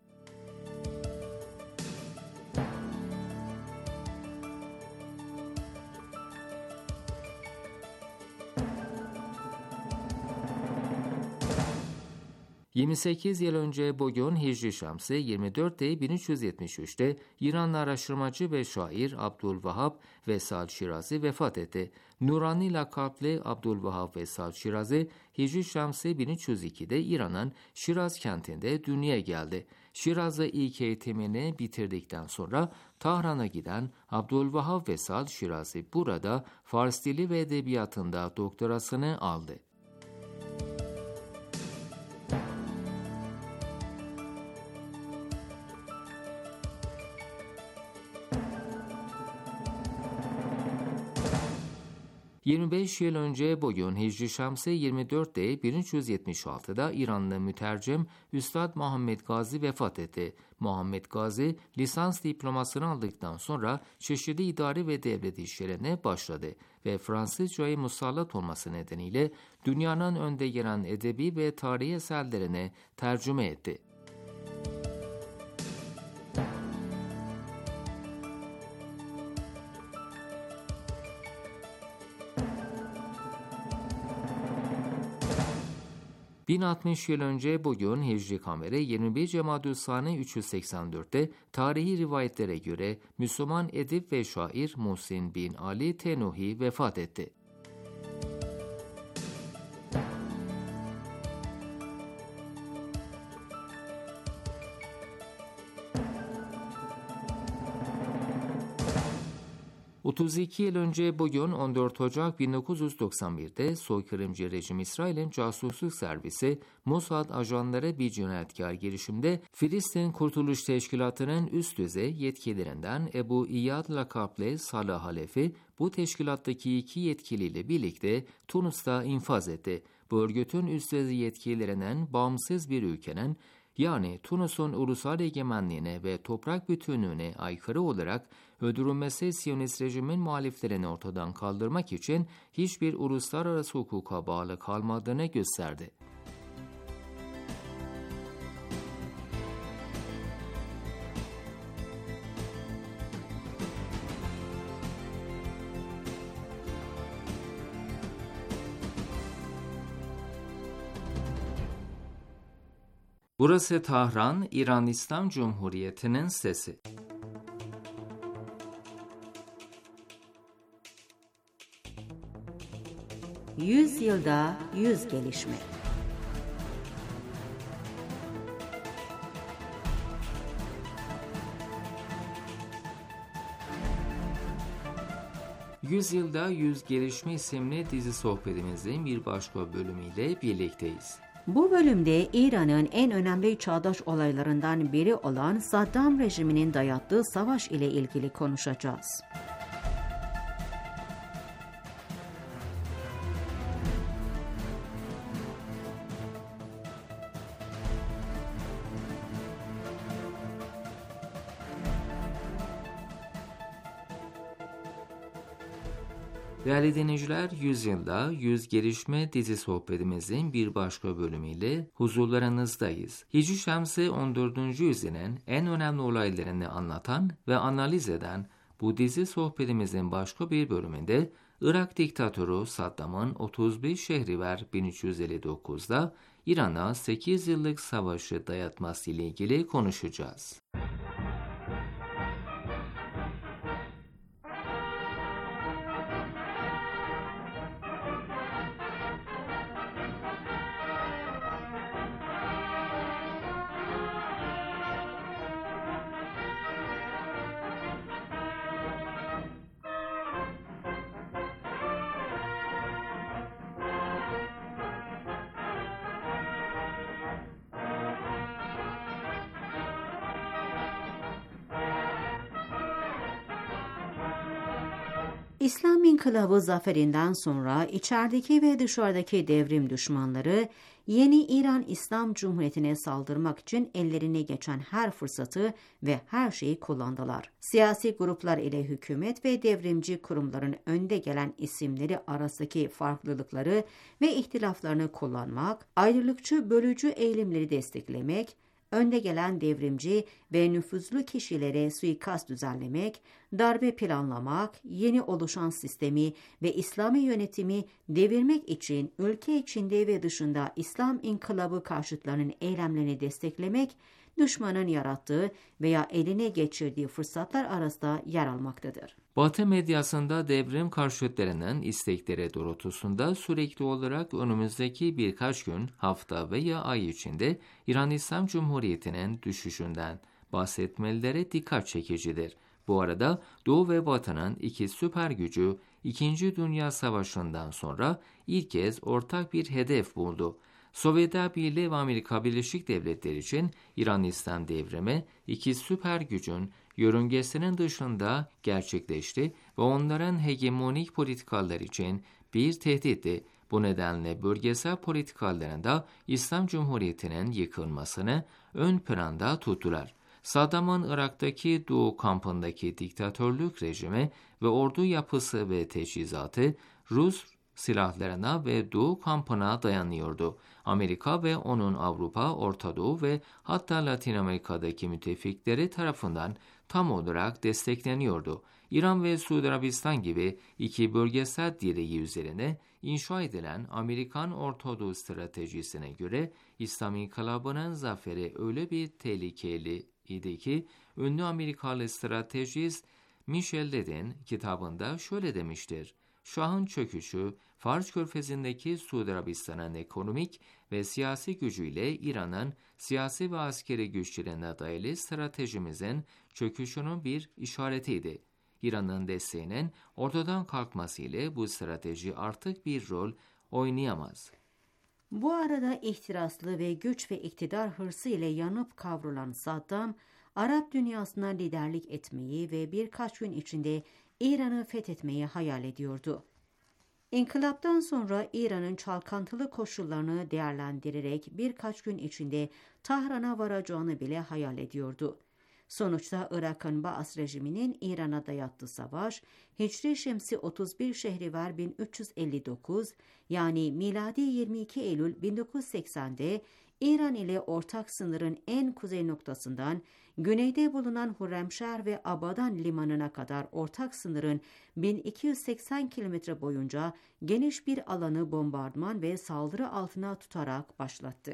yirmi sekiz yıl önce bugün Hicri Şemsi yirmi dört Eylül bin üç yüz yetmiş üç'te İranlı araştırmacı ve şair Abdülvahhab Vesal Şirazi vefat etti. Nurani lakaplı Abdülvahhab Vesal Şirazi, Hicri Şemsi bin üç yüz iki'de İran'ın Şiraz kentinde dünyaya geldi. Şiraz'da ilk eğitimini bitirdikten sonra Tahran'a giden Abdülvahhab Vesal Şirazi burada Fars dili ve edebiyatında doktorasını aldı. yirmi beş yıl önce bugün Hicri Şemsi yirmi dört Eylül bin üç yüz yetmiş altı'da İranlı mütercim Üstad Muhammed Gazi vefat etti. Muhammed Gazi, lisans diplomasını aldıktan sonra çeşitli idari ve devlet işlerine başladı ve Fransızca'yı musallat olması nedeniyle dünyanın önde gelen edebi ve tarihi eserlerini tercüme etti. bin altmış yıl önce bugün Hicri Kameri yirmi bir Camadüsani üç yüz seksen dört'te tarihi rivayetlere göre Müslüman edip ve şair Muhsin bin Ali Tenuhi vefat etti. otuz iki yıl önce bugün on dört Ocak bin dokuz yüz doksan bir'de soykırımcı rejim İsrail'in casusluk servisi Mossad ajanları bir cinayetgar girişimde Filistin Kurtuluş Teşkilatı'nın üst düzey yetkililerinden Ebu İyad lakaplı Salah Halefi bu teşkilattaki iki yetkiliyle birlikte Tunus'ta infaz etti. Bu örgütün üst düzey yetkililerinin bağımsız bir ülkenin yani Tunus'un ulusal egemenliğine ve toprak bütünlüğüne aykırı olarak öldürülmesi Siyonist rejimin muhaliflerini ortadan kaldırmak için hiçbir uluslararası hukuka bağlı kalmadığını gösterdi. Burası Tahran, İran İslam Cumhuriyeti'nin sesi. Yüz yılda yüz gelişme. Yüzyılda Yüz Gelişme isimli dizi sohbetimizin bir başka bölümüyle birlikteyiz. Bu bölümde İran'ın en önemli çağdaş olaylarından biri olan Saddam rejiminin dayattığı savaş ile ilgili konuşacağız. Değerli dinleyiciler, Yüzyılda Yüz Gelişme dizi sohbetimizin bir başka bölümüyle huzurlarınızdayız. Hicri Şemsi on dördüncü yüzyılın en önemli olaylarını anlatan ve analiz eden bu dizi sohbetimizin başka bir bölümünde Irak diktatörü Saddam'ın otuz bir Şehrivar bin üç yüz elli dokuzda İran'a sekiz yıllık savaşı dayatması ile ilgili konuşacağız. İslam İnkılabı zaferinden sonra içerideki ve dışarıdaki devrim düşmanları yeni İran İslam Cumhuriyeti'ne saldırmak için ellerine geçen her fırsatı ve her şeyi kullandılar. Siyasi gruplar ile hükümet ve devrimci kurumların önde gelen isimleri arasındaki farklılıkları ve ihtilaflarını kullanmak, ayrılıkçı bölücü eğilimleri desteklemek, önde gelen devrimci ve nüfuzlu kişilere suikast düzenlemek, darbe planlamak, yeni oluşan sistemi ve İslami yönetimi devirmek için ülke içinde ve dışında İslam İnkılabı karşıtlarının eylemlerini desteklemek, düşmanın yarattığı veya eline geçirdiği fırsatlar arasında yer almaktadır. Batı medyasında devrim karşıtlarının istekleri doğrultusunda sürekli olarak önümüzdeki birkaç gün, hafta veya ay içinde İran İslam Cumhuriyeti'nin düşüşünden bahsetmeleri dikkat çekicidir. Bu arada Doğu ve Batı'nın iki süper gücü İkinci Dünya Savaşı'ndan sonra ilk kez ortak bir hedef buldu. Sovyetler Birliği ve Amerika Birleşik Devletleri için İran İslam devrimi iki süper gücün yörüngesinin dışında gerçekleşti ve onların hegemonik politikalar için bir tehditti. Bu nedenle bölgesel politikalarında İslam Cumhuriyeti'nin yıkılmasını ön planda tuttular. Saddam'ın Irak'taki Doğu kampındaki diktatörlük rejimi ve ordu yapısı ve teçhizatı Rus silahlarına ve Doğu kampına dayanıyordu. Amerika ve onun Avrupa, Orta Doğu ve hatta Latin Amerika'daki müttefikleri tarafından tam olarak destekleniyordu. İran ve Suudi Arabistan gibi iki bölgesel direği üzerine inşa edilen Amerikan Orta Doğu stratejisine göre İslam İnkılabı'nın zaferi öyle bir tehlikeli idi ki ünlü Amerikalı stratejist Michel Ledin kitabında şöyle demiştir: Şah'ın çöküşü, Fars Körfezi'ndeki Suudi Arabistan'ın ekonomik ve siyasi gücüyle İran'ın siyasi ve askeri güçlerine dayalı stratejimizin çöküşünün bir işaretiydi. İran'ın desteğinin ortadan kalkması ile bu strateji artık bir rol oynayamaz. Bu arada ihtiraslı ve güç ve iktidar hırsı ile yanıp kavrulan Saddam, Arap dünyasına liderlik etmeyi ve birkaç gün içinde İran'ı fethetmeyi hayal ediyordu. İnkılaptan sonra İran'ın çalkantılı koşullarını değerlendirerek birkaç gün içinde Tahran'a varacağını bile hayal ediyordu. Sonuçta Irak'ın Baas rejiminin İran'a dayattığı savaş, Hicri Şemsi otuz bir Şehrivar bin üç yüz elli dokuz yani miladi yirmi iki Eylül bin dokuz yüz seksende İran ile ortak sınırın en kuzey noktasından güneyde bulunan Hürremşer ve Abadan limanına kadar ortak sınırın bin iki yüz seksen kilometre boyunca geniş bir alanı bombardıman ve saldırı altına tutarak başlattı.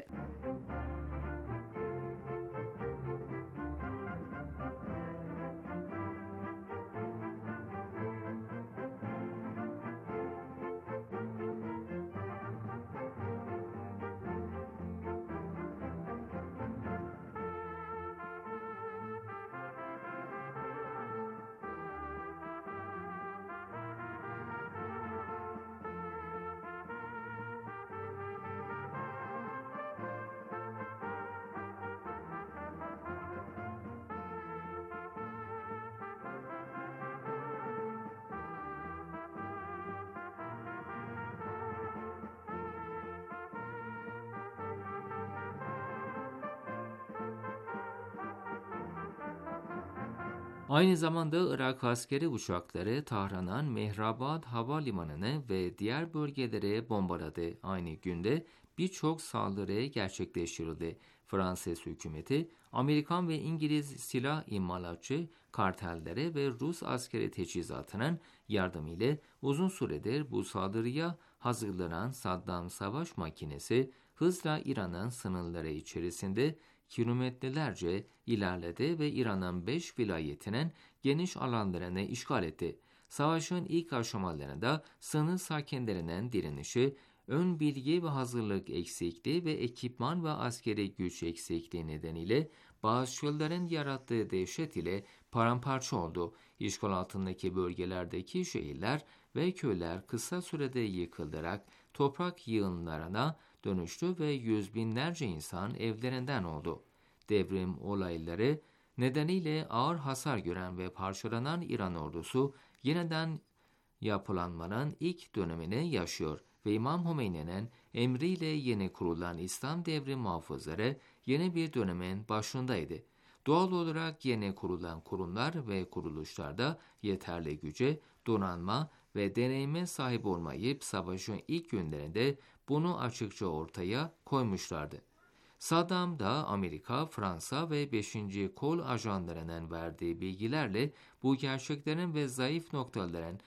Aynı zamanda Irak askeri uçakları Tahran'ın Mehrabad Havalimanı'nı ve diğer bölgelere bombaladı. Aynı günde birçok saldırı gerçekleştirildi. Fransız hükümeti, Amerikan ve İngiliz silah imalatçı kartellere ve Rus askeri teçhizatının yardımıyla uzun süredir bu saldırıya hazırlanan Saddam savaş makinesi hızla İran'ın sınırları içerisinde kilometrelerce ilerledi ve İran'ın beş vilayetinin geniş alanlarını işgal etti. Savaşın ilk aşamalarında sınır sakinlerinin direnişi, ön bilgi ve hazırlık eksikliği ve ekipman ve askeri güç eksikliği nedeniyle Bağışçıların yarattığı dehşet ile paramparça oldu. İşgal altındaki bölgelerdeki şehirler ve köyler kısa sürede yıkılarak toprak yığınlarına dönüştü ve yüz binlerce insan evlerinden oldu. Devrim olayları nedeniyle ağır hasar gören ve parçalanan İran ordusu yeniden yapılanmanın ilk dönemini yaşıyor ve İmam Hümeyni'nin emriyle yeni kurulan İslam Devrim Muhafızları yeni bir dönemin başındaydı. Doğal olarak yeni kurulan kurumlar ve kuruluşlarda yeterli güce, donanma ve deneyime sahip olmayıp savaşın ilk günlerinde bunu açıkça ortaya koymuşlardı. Saddam da Amerika, Fransa ve beşinci kol ajanlarının verdiği bilgilerle bu gerçeklerin ve zayıf noktaların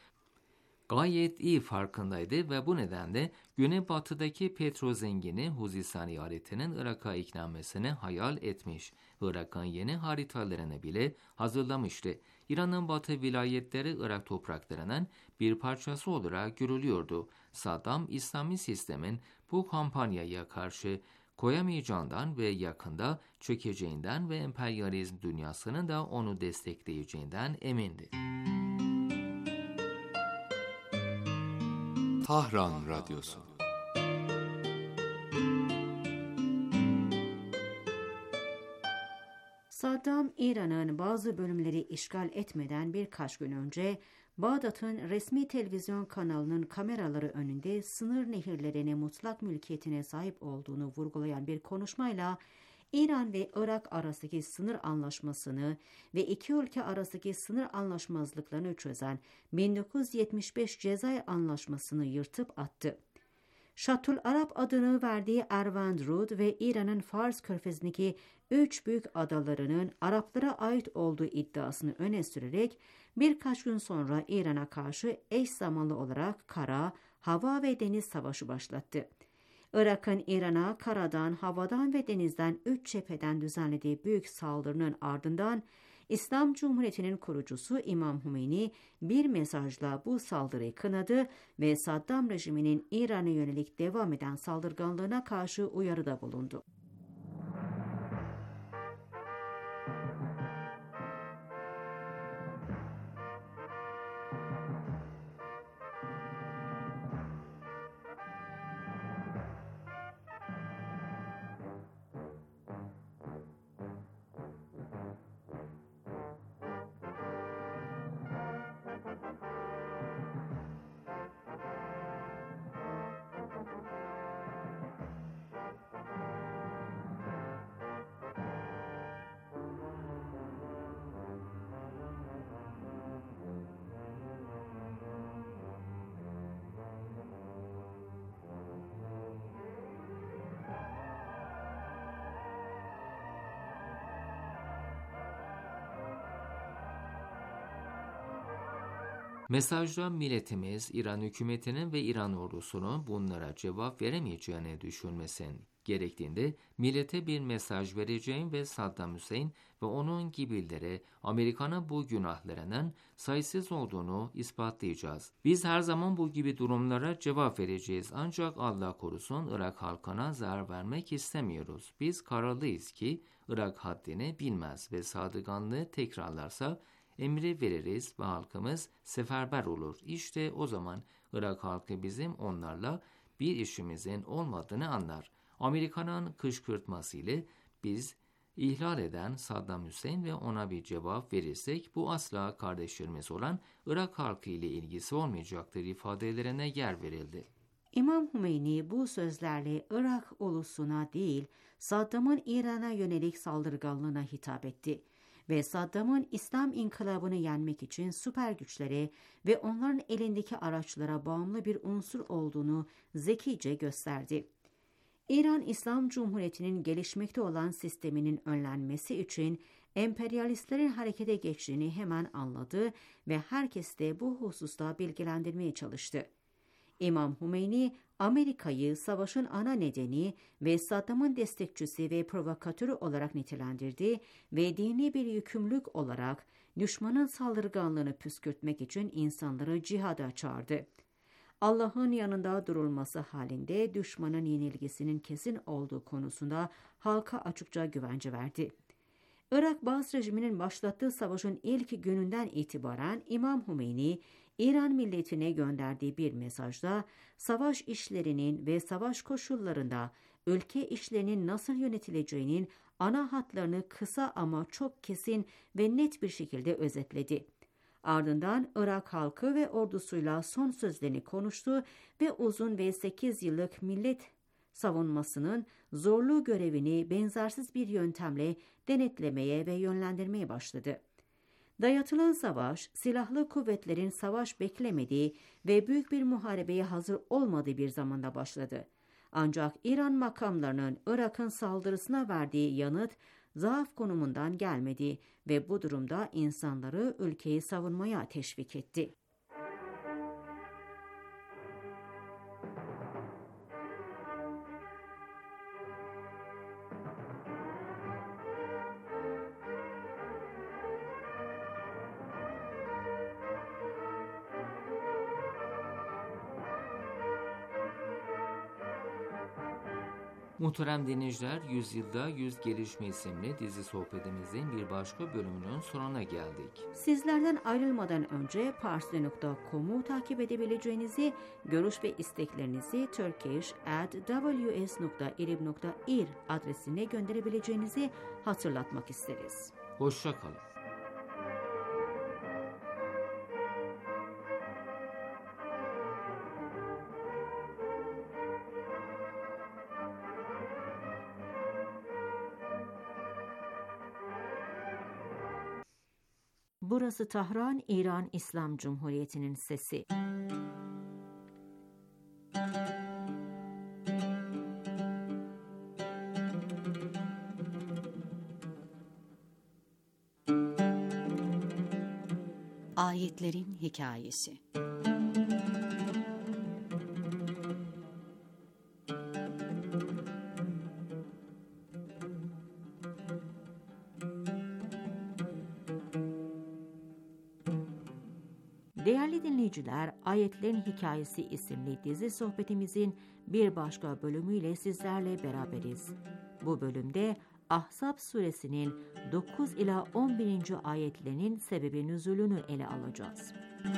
gayet iyi farkındaydı ve bu nedenle güneybatıdaki petrol zengini Huzistan eyaletinin Irak'a iknametini hayal etmiş. Irak'ın yeni haritalarını bile hazırlamıştı. İran'ın batı vilayetleri Irak topraklarının bir parçası olarak görülüyordu. Saddam, İslami sistemin bu kampanyaya karşı koyamayacağından ve yakında çökeceğinden ve emperyalizm dünyasının da onu destekleyeceğinden emindi. Tahran Radyosu. Saddam, İran'ın bazı bölümleri işgal etmeden birkaç gün önce Bağdat'ın resmi televizyon kanalının kameraları önünde sınır nehirlerine mutlak mülkiyetine sahip olduğunu vurgulayan bir konuşmayla İran ve Irak arasındaki sınır anlaşmasını ve iki ülke arasındaki sınır anlaşmazlıklarını çözen bin dokuz yüz yetmiş beş Cezayir Anlaşması'nı yırtıp attı. Şatul Arap adını verdiği Ervandrud ve İran'ın Fars Körfezi'ndeki üç büyük adalarının Araplara ait olduğu iddiasını öne sürerek birkaç gün sonra İran'a karşı eş zamanlı olarak kara, hava ve deniz savaşı başlattı. Irak'ın İran'a karadan, havadan ve denizden üç cepheden düzenlediği büyük saldırının ardından İslam Cumhuriyeti'nin kurucusu İmam Hümeyni bir mesajla bu saldırıyı kınadı ve Saddam rejiminin İran'a yönelik devam eden saldırganlığına karşı uyarıda bulundu. Mesajda milletimiz İran hükümetinin ve İran ordusunun bunlara cevap veremeyeceğini düşünmesin gerektiğinde millete bir mesaj vereceğim ve Saddam Hüseyin ve onun gibilere Amerikan'a bu günahlarının sayısız olduğunu ispatlayacağız. Biz her zaman bu gibi durumlara cevap vereceğiz ancak Allah korusun Irak halkına zarar vermek istemiyoruz. Biz kararlıyız ki Irak haddini bilmez ve sadıkanlığı tekrarlarsa emri veririz ve halkımız seferber olur. İşte o zaman Irak halkı bizim onlarla bir işimizin olmadığını anlar. Amerika'nın kışkırtması ile biz ihlal eden Saddam Hüseyin ve ona bir cevap verirsek bu asla kardeşlerimiz olan Irak halkı ile ilgisi olmayacaktır ifadelerine yer verildi. İmam Hümeyni bu sözlerle Irak ulusuna değil Saddam'ın İran'a yönelik saldırganlığına hitap etti ve Saddam'ın İslam inkılabını yenmek için süper güçlere ve onların elindeki araçlara bağımlı bir unsur olduğunu zekice gösterdi. İran İslam Cumhuriyeti'nin gelişmekte olan sisteminin önlenmesi için emperyalistlerin harekete geçtiğini hemen anladı ve herkes de bu hususta bilgilendirmeye çalıştı. İmam Hümeyni, Amerika'yı savaşın ana nedeni ve Saddam'ın destekçisi ve provokatörü olarak nitelendirdi ve dini bir yükümlülük olarak düşmanın saldırganlığını püskürtmek için insanları cihada çağırdı. Allah'ın yanında durulması halinde düşmanın yenilgisinin kesin olduğu konusunda halka açıkça güvence verdi. Irak Baas rejiminin başlattığı savaşın ilk gününden itibaren İmam Hümeyni, İran milletine gönderdiği bir mesajda savaş işlerinin ve savaş koşullarında ülke işlerinin nasıl yönetileceğinin ana hatlarını kısa ama çok kesin ve net bir şekilde özetledi. Ardından Irak halkı ve ordusuyla son sözlerini konuştu ve uzun ve sekiz yıllık millet savunmasının zorlu görevini benzersiz bir yöntemle denetlemeye ve yönlendirmeye başladı. Dayatılan savaş, silahlı kuvvetlerin savaş beklemediği ve büyük bir muharebeye hazır olmadığı bir zamanda başladı. Ancak İran makamlarının Irak'ın saldırısına verdiği yanıt zaaf konumundan gelmedi ve bu durumda insanları ülkeyi savunmaya teşvik etti. Muhterem dinleyiciler, Yüzyılda Yüz Gelişme isimli dizi sohbetimizin bir başka bölümünün sonuna geldik. Sizlerden ayrılmadan önce parsley nokta com'u takip edebileceğinizi, görüş ve isteklerinizi turkish at w s nokta irib nokta ir adresine gönderebileceğinizi hatırlatmak isteriz. Hoşça kalın. Burası Tahran, İran İslam Cumhuriyeti'nin sesi. Ayetlerin Hikayesi. Değerli dinleyiciler, Ayetlerin Hikayesi isimli dizi sohbetimizin bir başka bölümüyle sizlerle beraberiz. Bu bölümde Ahzab suresinin dokuz ila on birinci ayetlerinin sebebi nüzulünü ele alacağız.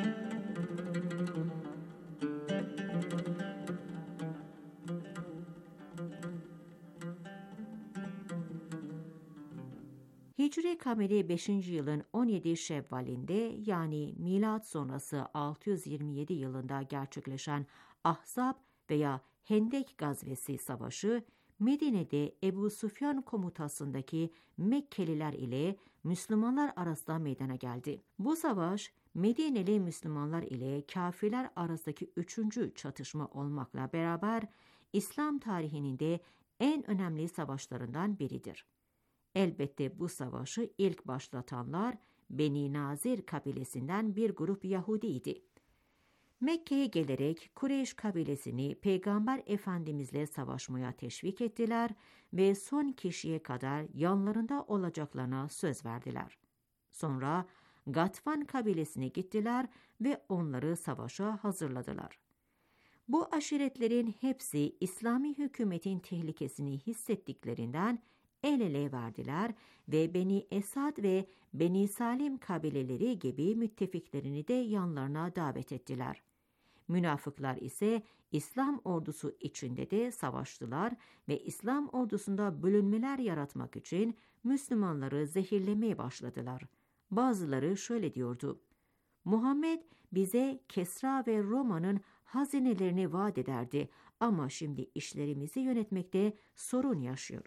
Hicri kameri beşinci yılın on yedi Şevval'inde, yani milat sonrası altı yüz yirmi yedi yılında gerçekleşen Ahzab veya Hendek Gazvesi Savaşı, Medine'de Ebu Süfyan komutasındaki Mekkeliler ile Müslümanlar arasında meydana geldi. Bu savaş, Medineli Müslümanlar ile kafirler arasındaki üçüncü çatışma olmakla beraber İslam tarihinin de en önemli savaşlarından biridir. Elbette bu savaşı ilk başlatanlar Beni Nazir kabilesinden bir grup Yahudiydi. Mekke'ye gelerek Kureyş kabilesini Peygamber Efendimizle savaşmaya teşvik ettiler ve son kişiye kadar yanlarında olacaklarına söz verdiler. Sonra Gatfan kabilesine gittiler ve onları savaşa hazırladılar. Bu aşiretlerin hepsi İslami hükümetin tehlikesini hissettiklerinden el ele verdiler ve Beni Esad ve Beni Salim kabileleri gibi müttefiklerini de yanlarına davet ettiler. Münafıklar ise İslam ordusu içinde de savaştılar ve İslam ordusunda bölünmeler yaratmak için Müslümanları zehirlemeye başladılar. Bazıları şöyle diyordu: Muhammed bize Kesra ve Roma'nın hazinelerini vaat ederdi ama şimdi işlerimizi yönetmekte sorun yaşıyoruz.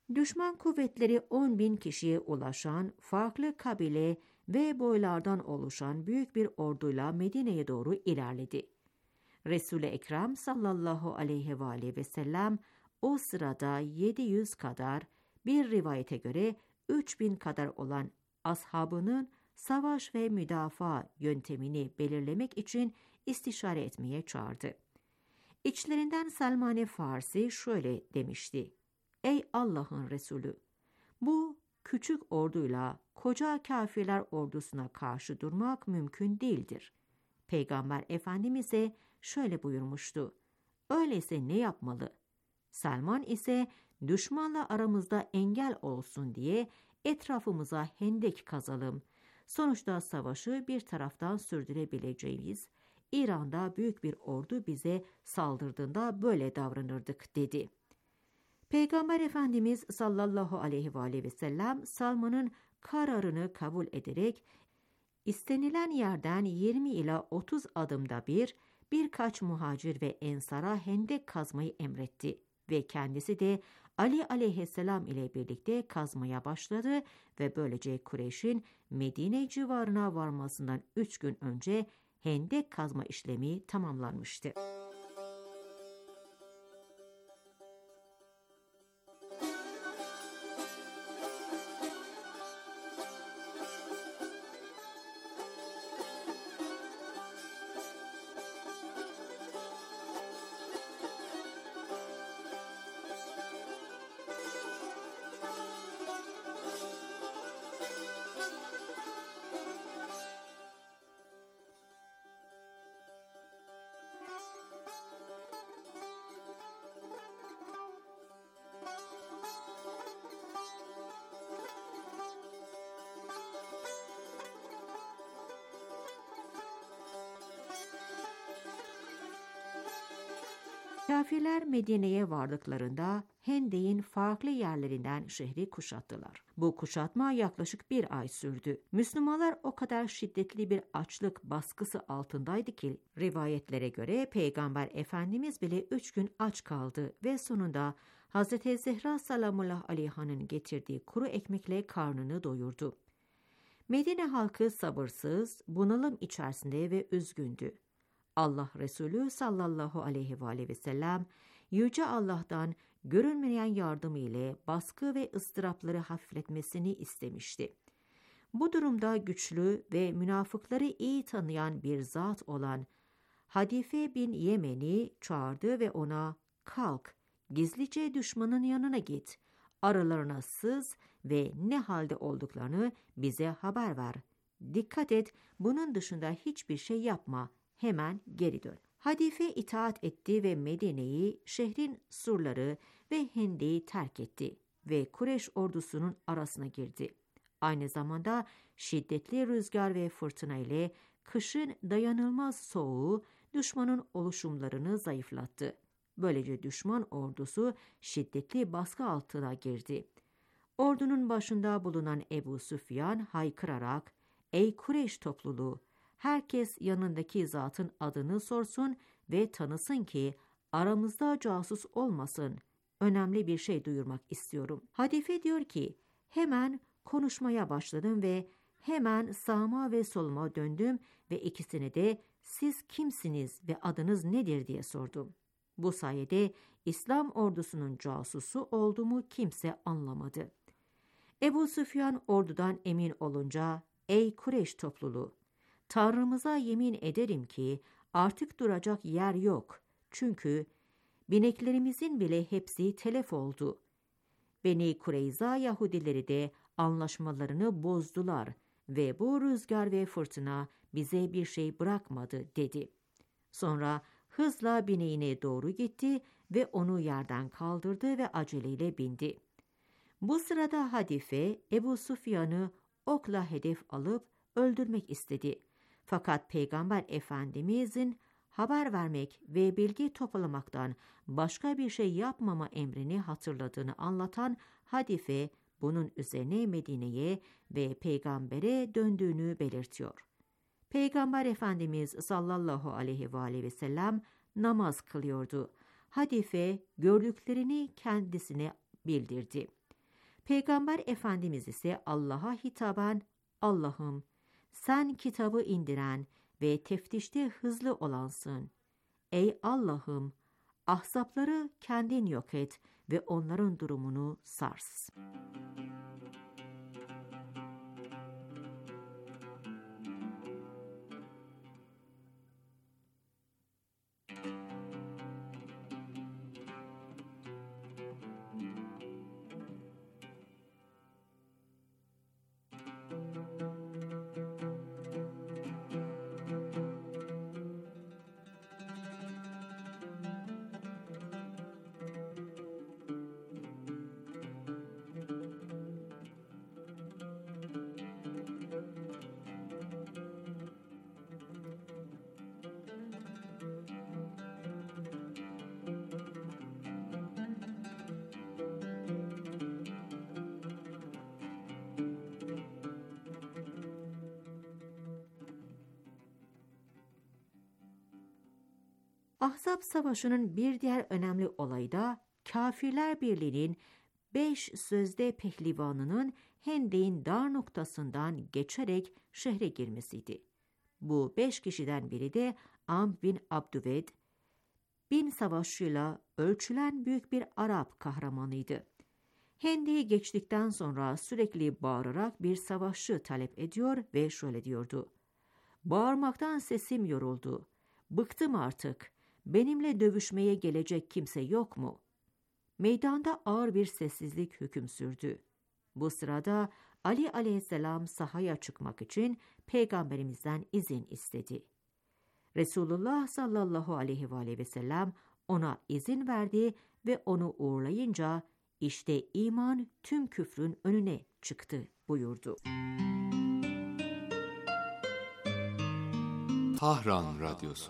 Düşman kuvvetleri on bin kişiye ulaşan, farklı kabile ve boylardan oluşan büyük bir orduyla Medine'ye doğru ilerledi. Resul-i Ekrem sallallahu aleyhi ve aleyhi ve sellem o sırada yedi yüz kadar, bir rivayete göre üç bin kadar olan ashabının savaş ve müdafaa yöntemini belirlemek için istişare etmeye çağırdı. İçlerinden Selman-ı Farsi şöyle demişti: Ey Allah'ın Resulü! Bu küçük orduyla koca kafirler ordusuna karşı durmak mümkün değildir. Peygamber Efendimiz ise şöyle buyurmuştu: Öyleyse ne yapmalı? Selman ise düşmanla aramızda engel olsun diye etrafımıza hendek kazalım. Sonuçta savaşı bir taraftan sürdürebileceğiz. İran'da büyük bir ordu bize saldırdığında böyle davranırdık dedi. Peygamber Efendimiz sallallahu aleyhi ve aleyhi ve sellem Salman'ın kararını kabul ederek istenilen yerden yirmi ila otuz adımda bir birkaç muhacir ve ensara hendek kazmayı emretti ve kendisi de Ali aleyhisselam ile birlikte kazmaya başladı ve böylece Kureyş'in Medine civarına varmasından üç gün önce hendek kazma işlemi tamamlanmıştı. Kafirler Medine'ye vardıklarında Hendek'in farklı yerlerinden şehri kuşattılar. Bu kuşatma yaklaşık bir ay sürdü. Müslümanlar o kadar şiddetli bir açlık baskısı altındaydı ki rivayetlere göre Peygamber Efendimiz bile üç gün aç kaldı ve sonunda Hazreti Zehra salamullah aleyhanın getirdiği kuru ekmekle karnını doyurdu. Medine halkı sabırsız, bunalım içerisinde ve üzgündü. Allah Resulü sallallahu aleyhi ve aleyhi ve sellem Yüce Allah'tan görünmeyen yardım ile baskı ve ıstırapları hafifletmesini istemişti. Bu durumda güçlü ve münafıkları iyi tanıyan bir zat olan Hadife bin Yemen'i çağırdı ve ona "Kalk, gizlice düşmanın yanına git, aralarına sız ve ne halde olduklarını bize haber ver. Dikkat et, bunun dışında hiçbir şey yapma. Hemen geri dön." Hadife itaat etti ve Medine'yi, şehrin surları ve Hendek'i terk etti ve Kureyş ordusunun arasına girdi. Aynı zamanda şiddetli rüzgar ve fırtına ile kışın dayanılmaz soğuğu düşmanın oluşumlarını zayıflattı. Böylece düşman ordusu şiddetli baskı altına girdi. Ordunun başında bulunan Ebu Süfyan haykırarak, "Ey Kureyş topluluğu! Herkes yanındaki zatın adını sorsun ve tanısın ki aramızda casus olmasın. Önemli bir şey duyurmak istiyorum." Hadife diyor ki, hemen konuşmaya başladım ve hemen sağıma ve soluma döndüm ve ikisine de "Siz kimsiniz ve adınız nedir?" diye sordum. Bu sayede İslam ordusunun casusu olduğumu kimse anlamadı. Ebu Süfyan ordudan emin olunca, "Ey Kureyş topluluğu! Tanrımıza yemin ederim ki artık duracak yer yok. Çünkü bineklerimizin bile hepsi telef oldu. Beni Kureyza Yahudileri de anlaşmalarını bozdular ve bu rüzgar ve fırtına bize bir şey bırakmadı" dedi. Sonra hızla bineğine doğru gitti ve onu yerden kaldırdı ve aceleyle bindi. Bu sırada Hadife Ebu Süfyan'ı okla hedef alıp öldürmek istedi. Fakat Peygamber Efendimizin haber vermek ve bilgi toplamaktan başka bir şey yapmama emrini hatırladığını anlatan Hadife, bunun üzerine Medine'ye ve Peygamber'e döndüğünü belirtiyor. Peygamber Efendimiz sallallahu aleyhi ve aleyhi ve sellem namaz kılıyordu. Hadife gördüklerini kendisine bildirdi. Peygamber Efendimiz ise Allah'a hitaben, Allah'ım sen kitabı indiren ve teftişte hızlı olansın. Ey Allah'ım, ahzapları kendin yok et ve onların durumunu sars. Ahzab Savaşı'nın bir diğer önemli olayı da Kafirler Birliği'nin beş sözde pehlivanının Hendek'in dar noktasından geçerek şehre girmesiydi. Bu beş kişiden biri de Amr bin Abdüved, bin savaşçıyla ölçülen büyük bir Arap kahramanıydı. Hendek'i geçtikten sonra sürekli bağırarak bir savaşçı talep ediyor ve şöyle diyordu: "Bağırmaktan sesim yoruldu. Bıktım artık. Benimle dövüşmeye gelecek kimse yok mu?" Meydanda ağır bir sessizlik hüküm sürdü. Bu sırada Ali aleyhisselam sahaya çıkmak için Peygamberimizden izin istedi. Resulullah sallallahu aleyhi ve aleyhi ve sellem ona izin verdi ve onu uğurlayınca işte iman tüm küfrün önüne çıktı buyurdu. Tahran Radyosu.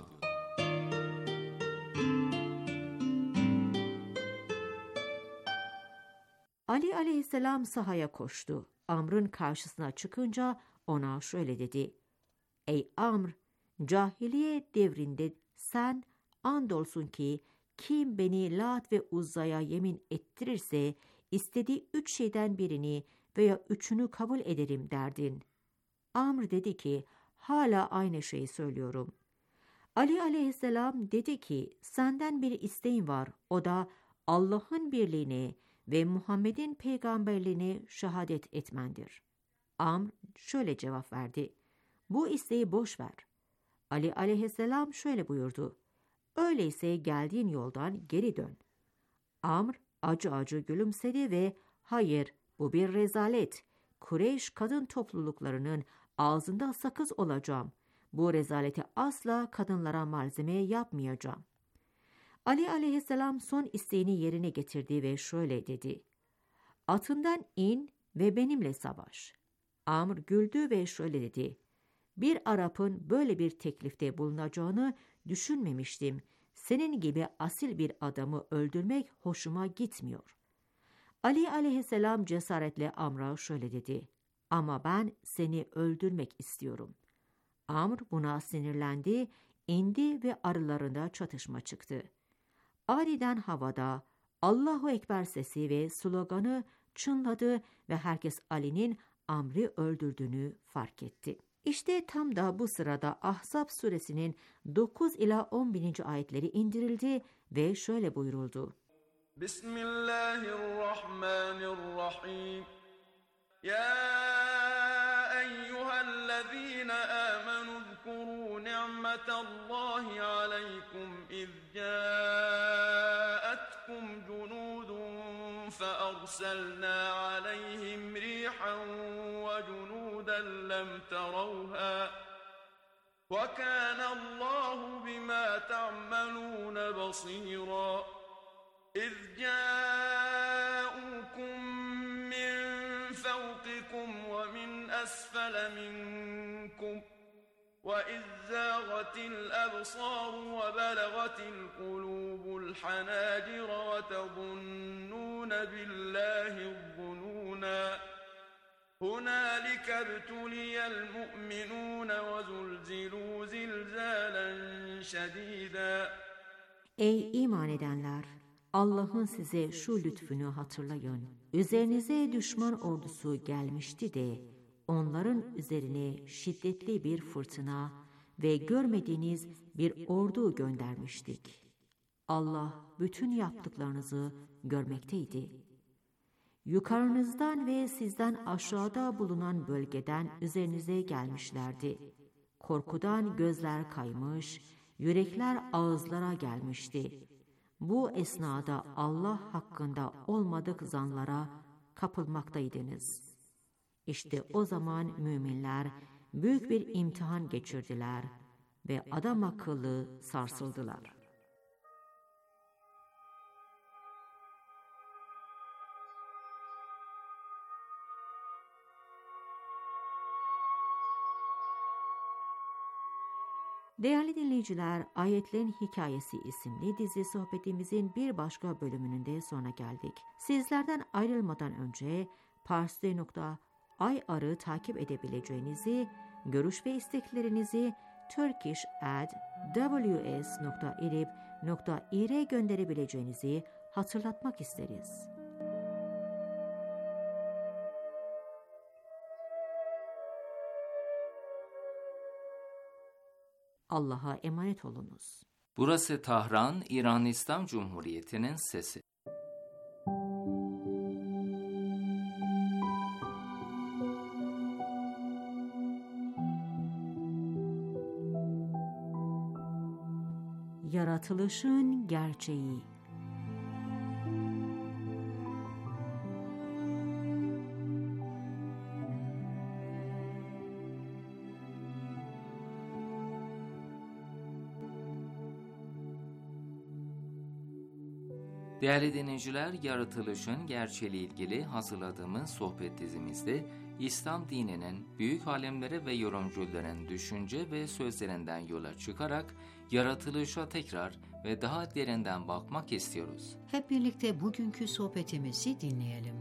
Ali aleyhisselam sahaya koştu. Amr'ın karşısına çıkınca ona şöyle dedi: "Ey Amr, cahiliye devrinde sen andolsun ki kim beni Lat ve Uzza'ya yemin ettirirse istediği üç şeyden birini veya üçünü kabul ederim derdin." Amr dedi ki, "Hala aynı şeyi söylüyorum." Ali aleyhisselam dedi ki, "Senden bir isteğim var, o da Allah'ın birliğine ve Muhammed'in peygamberliğine şehadet etmendir." Amr şöyle cevap verdi: "Bu isteği boş ver." Ali aleyhisselam şöyle buyurdu: "Öyleyse geldiğin yoldan geri dön." Amr acı acı gülümsedi ve "Hayır, bu bir rezalet. Kureyş kadın topluluklarının ağzında sakız olacağım. Bu rezaleti asla kadınlara malzeme yapmayacağım." Ali aleyhisselam son isteğini yerine getirdi ve şöyle dedi: "Atından in ve benimle savaş." Amr güldü ve şöyle dedi: "Bir Arap'ın böyle bir teklifte bulunacağını düşünmemiştim. Senin gibi asil bir adamı öldürmek hoşuma gitmiyor." Ali aleyhisselam cesaretle Amr'a şöyle dedi: "Ama ben seni öldürmek istiyorum." Amr buna sinirlendi, indi ve aralarında çatışma çıktı. Aniden havada Allahu Ekber sesi ve sloganı çınladı ve herkes Ali'nin Amr'ı öldürdüğünü fark etti. İşte tam da bu sırada Ahzab suresinin dokuz ila on birinci ayetleri indirildi ve şöyle buyuruldu: Bismillahirrahmanirrahim. Ya eyyühellezine amenu zkuru ni'metallahi aleykum iz câetkum cunudun fearselnâ aleyhim rihan ve cunudan lem teravhâ ve kânallâhu bimâ ta'melûne basîrâ. إذ جاءوكم من فوقكم ومن أسفل منكم وإذ زاغت الأبصار وبلغت القلوب الحناجر وتظنون بالله الظنونا هنالك ابتلي المؤمنون وزلزلوا زلزالا شديدا. Ey iman edenler! Allah'ın size şu lütfünü hatırlayın. Üzerinize düşman ordusu gelmişti de onların üzerine şiddetli bir fırtına ve görmediğiniz bir ordu göndermiştik. Allah bütün yaptıklarınızı görmekteydi. Yukarınızdan ve sizden aşağıda bulunan bölgeden üzerinize gelmişlerdi. Korkudan gözler kaymış, yürekler ağızlara gelmişti. Bu esnada Allah hakkında olmadık zanlara kapılmaktaydınız. İşte o zaman müminler büyük bir imtihan geçirdiler ve adam akıllı sarsıldılar. Değerli dinleyiciler, Ayetlerin Hikayesi isimli dizi sohbetimizin bir başka bölümünün de sonuna geldik. Sizlerden ayrılmadan önce parsley nokta i r'ı takip edebileceğinizi, görüş ve isteklerinizi turkish at w s nokta irib nokta i r gönderebileceğinizi hatırlatmak isteriz. Allah'a emanet olunuz. Burası Tahran, İran İslam Cumhuriyeti'nin sesi. Yaratılışın gerçeği. Değerli dinleyiciler, yaratılışın gerçeğiyle ilgili hazırladığımız sohbet dizimizde İslam dininin büyük alimleri ve yorumcuların düşünce ve sözlerinden yola çıkarak yaratılışa tekrar ve daha derinden bakmak istiyoruz. Hep birlikte bugünkü sohbetimizi dinleyelim.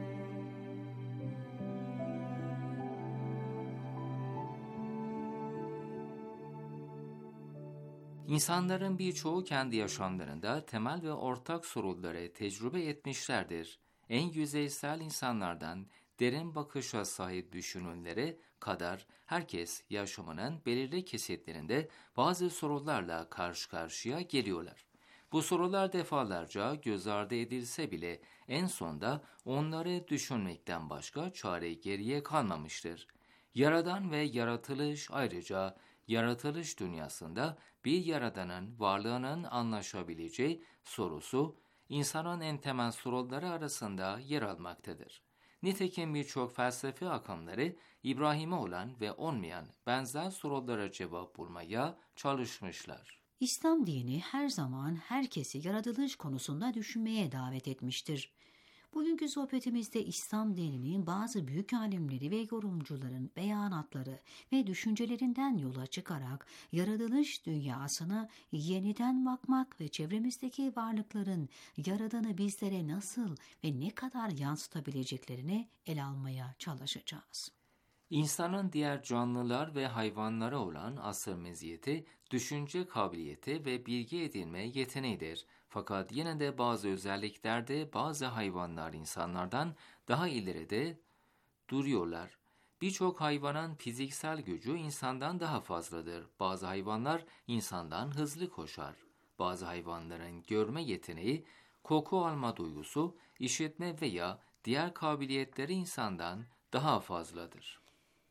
İnsanların birçoğu kendi yaşamlarında temel ve ortak sorunları tecrübe etmişlerdir. En yüzeysel insanlardan derin bakışa sahip düşününlere kadar herkes yaşamının belirli kesitlerinde bazı sorunlarla karşı karşıya geliyorlar. Bu sorular defalarca göz ardı edilse bile en sonda onları düşünmekten başka çare geriye kalmamıştır. Yaradan ve yaratılış ayrıca yaratılış dünyasında bir yaradanın varlığının anlaşabileceği sorusu insanın en temel sorunları arasında yer almaktadır. Nitekim birçok felsefe akımları İbrahim'e olan ve olmayan benzer sorulara cevap bulmaya çalışmışlar. İslam dini her zaman herkesi yaratılış konusunda düşünmeye davet etmiştir. Bugünkü sohbetimizde İslam dininin bazı büyük alimleri ve yorumcuların beyanatları ve düşüncelerinden yola çıkarak yaratılış dünyasına yeniden bakmak ve çevremizdeki varlıkların Yaradan'ı bizlere nasıl ve ne kadar yansıtabileceklerini ele almaya çalışacağız. İnsanın diğer canlılar ve hayvanlara olan asıl meziyeti, düşünce kabiliyeti ve bilgi edinme yeteneğidir. Fakat yine de bazı özelliklerde bazı hayvanlar insanlardan daha ileride duruyorlar. Birçok hayvanın fiziksel gücü insandan daha fazladır. Bazı hayvanlar insandan hızlı koşar. Bazı hayvanların görme yeteneği, koku alma duygusu, işitme veya diğer kabiliyetleri insandan daha fazladır.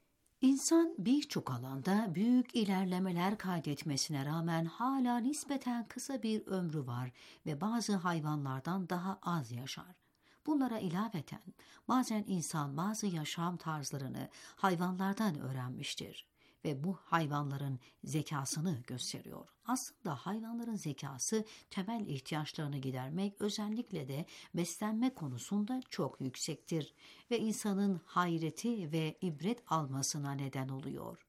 İnsan birçok alanda büyük ilerlemeler kaydetmesine rağmen hala nispeten kısa bir ömrü var ve bazı hayvanlardan daha az yaşar. Bunlara ilaveten bazen insan bazı yaşam tarzlarını hayvanlardan öğrenmiştir ve bu hayvanların zekasını gösteriyor. Aslında hayvanların zekası temel ihtiyaçlarını gidermek, özellikle de beslenme konusunda çok yüksektir ve insanın hayreti ve ibret almasına neden oluyor.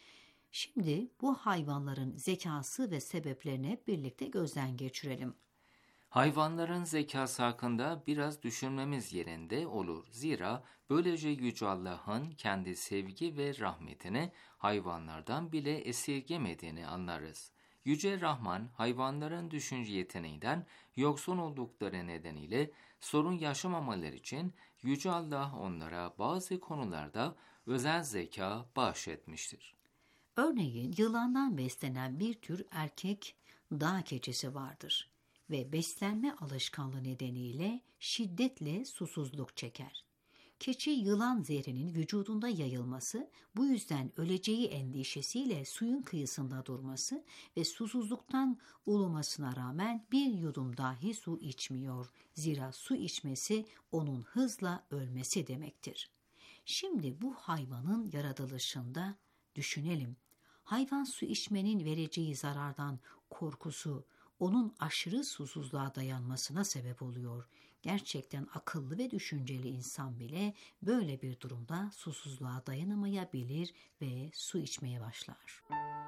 Şimdi bu hayvanların zekası ve sebeplerini hep birlikte gözden geçirelim. Hayvanların zekası hakkında biraz düşünmemiz yerinde olur. Zira böylece Yüce Allah'ın kendi sevgi ve rahmetini hayvanlardan bile esirgemediğini anlarız. Yüce Rahman hayvanların düşünce yeteneğinden yoksun oldukları nedeniyle sorun yaşamamaları için Yüce Allah onlara bazı konularda özel zeka bahşetmiştir. Örneğin yılandan beslenen bir tür erkek dağ keçisi vardır ve beslenme alışkanlığı nedeniyle şiddetle susuzluk çeker. Keçi yılan zehrinin vücudunda yayılması, bu yüzden öleceği endişesiyle suyun kıyısında durması ve susuzluktan ulumasına rağmen bir yudum dahi su içmiyor. Zira su içmesi onun hızla ölmesi demektir. Şimdi bu hayvanın yaratılışında düşünelim. Hayvan su içmenin vereceği zarardan korkusu, onun aşırı susuzluğa dayanmasına sebep oluyor. Gerçekten akıllı ve düşünceli insan bile böyle bir durumda susuzluğa dayanamayabilir ve su içmeye başlar.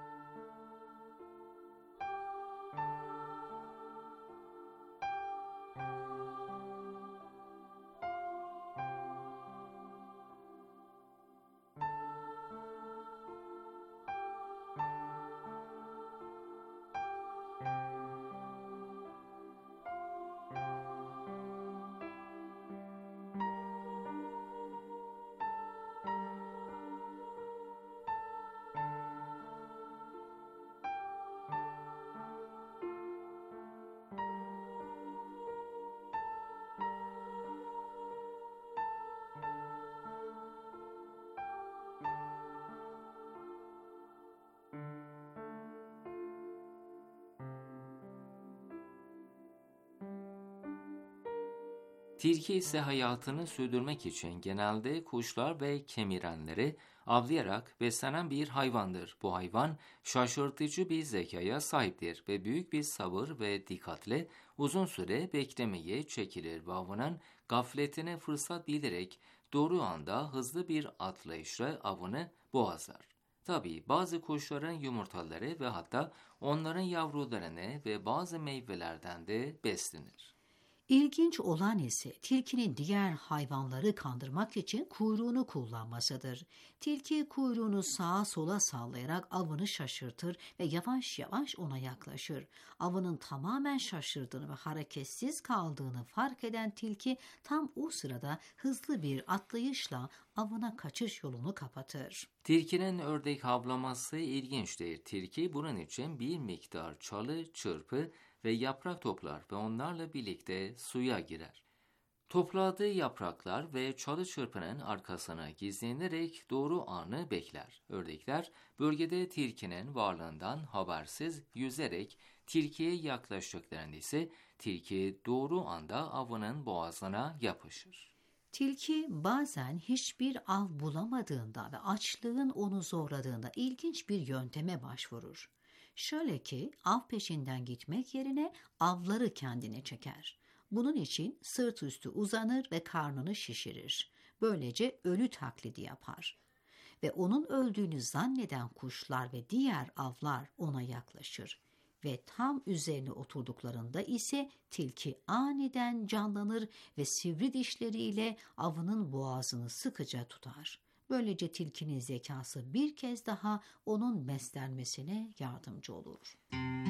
Tilki ise hayatını sürdürmek için genelde kuşlar ve kemirenleri avlayarak beslenen bir hayvandır. Bu hayvan şaşırtıcı bir zekaya sahiptir ve büyük bir sabır ve dikkatle uzun süre beklemeye çekilir ve avının gafletine fırsat bilerek doğru anda hızlı bir atlayışla avını boğazlar. Tabii bazı kuşların yumurtaları ve hatta onların yavrularını ve bazı meyvelerden de beslenir. İlginç olan ise tilkinin diğer hayvanları kandırmak için kuyruğunu kullanmasıdır. Tilki kuyruğunu sağa sola sallayarak avını şaşırtır ve yavaş yavaş ona yaklaşır. Avının tamamen şaşırdığını ve hareketsiz kaldığını fark eden tilki tam o sırada hızlı bir atlayışla avına kaçış yolunu kapatır. Tilkinin ördek avlaması ilginçtir. Tilki bunun için bir miktar çalı, çırpı ve yaprak toplar ve onlarla birlikte suya girer. Topladığı yapraklar ve çalı çırpının arkasına gizlenerek doğru anı bekler. Ördekler bölgede tilkinin varlığından habersiz yüzerek tilkiye yaklaştıklarında ise tilki doğru anda avının boğazına yapışır. Tilki bazen hiçbir av bulamadığında ve açlığın onu zorladığında ilginç bir yönteme başvurur. Şöyle ki av peşinden gitmek yerine avları kendine çeker. Bunun için sırt üstü uzanır ve karnını şişirir. Böylece ölü taklidi yapar. Ve onun öldüğünü zanneden kuşlar ve diğer avlar ona yaklaşır. Ve tam üzerine oturduklarında ise tilki aniden canlanır ve sivri dişleriyle avının boğazını sıkıca tutar. Böylece tilkinin zekası bir kez daha onun beslenmesine yardımcı olur.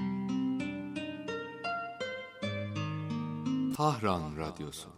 Tahran Radyosu.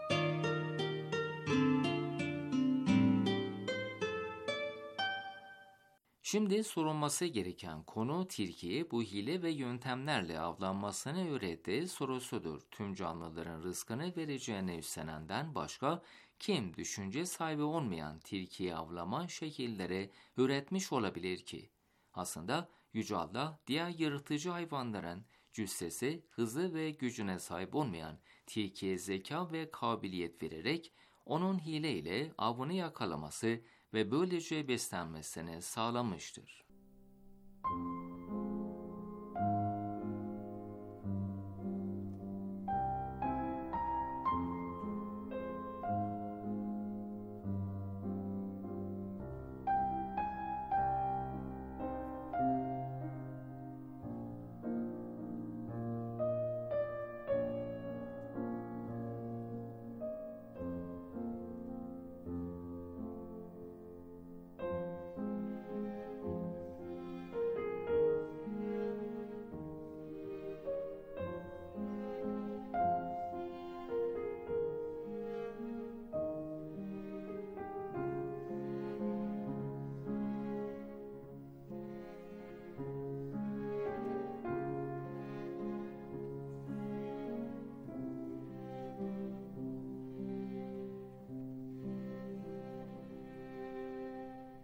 Şimdi sorulması gereken konu tilkiye bu hile ve yöntemlerle avlanmasını öğrettiği sorusudur. Tüm canlıların rızkını vereceğine üstlenenden başka kim düşünce sahibi olmayan tilkiyi avlama şekilleri üretmiş olabilir ki? Aslında Yüce Allah diğer yırtıcı hayvanların cüssesi, hızı ve gücüne sahip olmayan tilkiye zeka ve kabiliyet vererek onun hileyle avını yakalaması ve böylece beslenmesini sağlamıştır.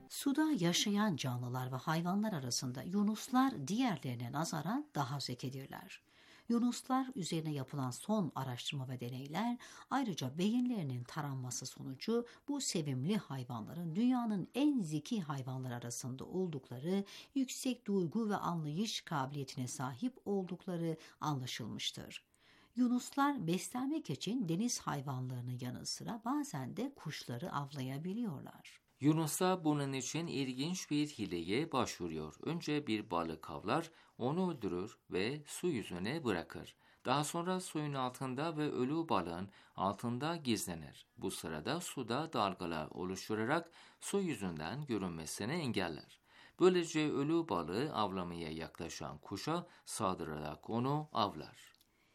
Suda yaşayan canlılar ve hayvanlar arasında yunuslar diğerlerine nazaran daha zekidirler. Yunuslar üzerine yapılan son araştırma ve deneyler ayrıca beyinlerinin taranması sonucu bu sevimli hayvanların dünyanın en zeki hayvanlar arasında oldukları, yüksek duygu ve anlayış kabiliyetine sahip oldukları anlaşılmıştır. Yunuslar beslenmek için deniz hayvanlarının yanı sıra bazen de kuşları avlayabiliyorlar. Yunuslar bunun için ilginç bir hileye başvuruyor. Önce bir balık avlar, onu öldürür ve su yüzüne bırakır. Daha sonra suyun altında ve ölü balığın altında gizlenir. Bu sırada suda dalgalar oluşturarak su yüzünden görünmesini engeller. Böylece ölü balığı avlamaya yaklaşan kuşa saldırarak onu avlar.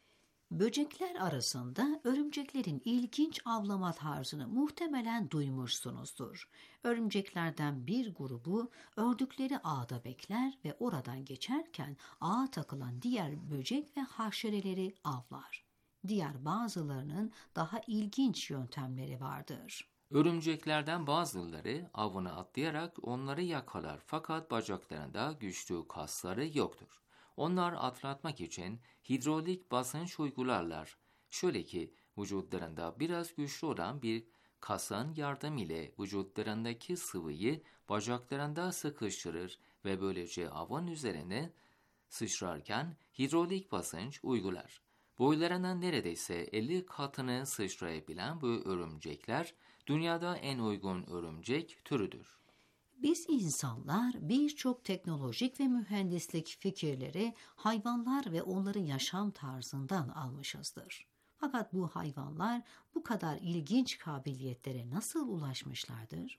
Böcekler arasında örümceklerin ilginç avlama tarzını muhtemelen duymuşsunuzdur. Örümceklerden bir grubu ördükleri ağda bekler ve oradan geçerken ağa takılan diğer böcek ve haşereleri avlar. Diğer bazılarının daha ilginç yöntemleri vardır. Örümceklerden bazıları avını atlayarak onları yakalar fakat bacaklarında güçlü kasları yoktur. Onlar atlatmak için hidrolik basınç uygularlar. Şöyle ki vücutlarında biraz güçlü olan bir kasın yardımıyla vücutlarındaki sıvıyı bacaklarında sıkıştırır ve böylece avın üzerine sıçrarken hidrolik basınç uygular. Boylarının neredeyse elli katını sıçrayabilen bu örümcekler dünyada en uygun örümcek türüdür. Biz insanlar birçok teknolojik ve mühendislik fikirleri hayvanlar ve onların yaşam tarzından almışızdır. Fakat bu hayvanlar bu kadar ilginç kabiliyetlere nasıl ulaşmışlardır?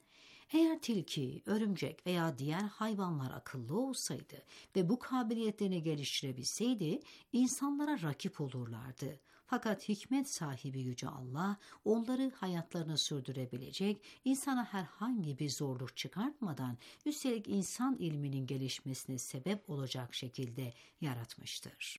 Eğer tilki, örümcek veya diğer hayvanlar akıllı olsaydı ve bu kabiliyetlerini geliştirebilseydi insanlara rakip olurlardı. Fakat hikmet sahibi Yüce Allah onları hayatlarını sürdürebilecek, insana herhangi bir zorluk çıkartmadan üstelik insan ilminin gelişmesine sebep olacak şekilde yaratmıştır.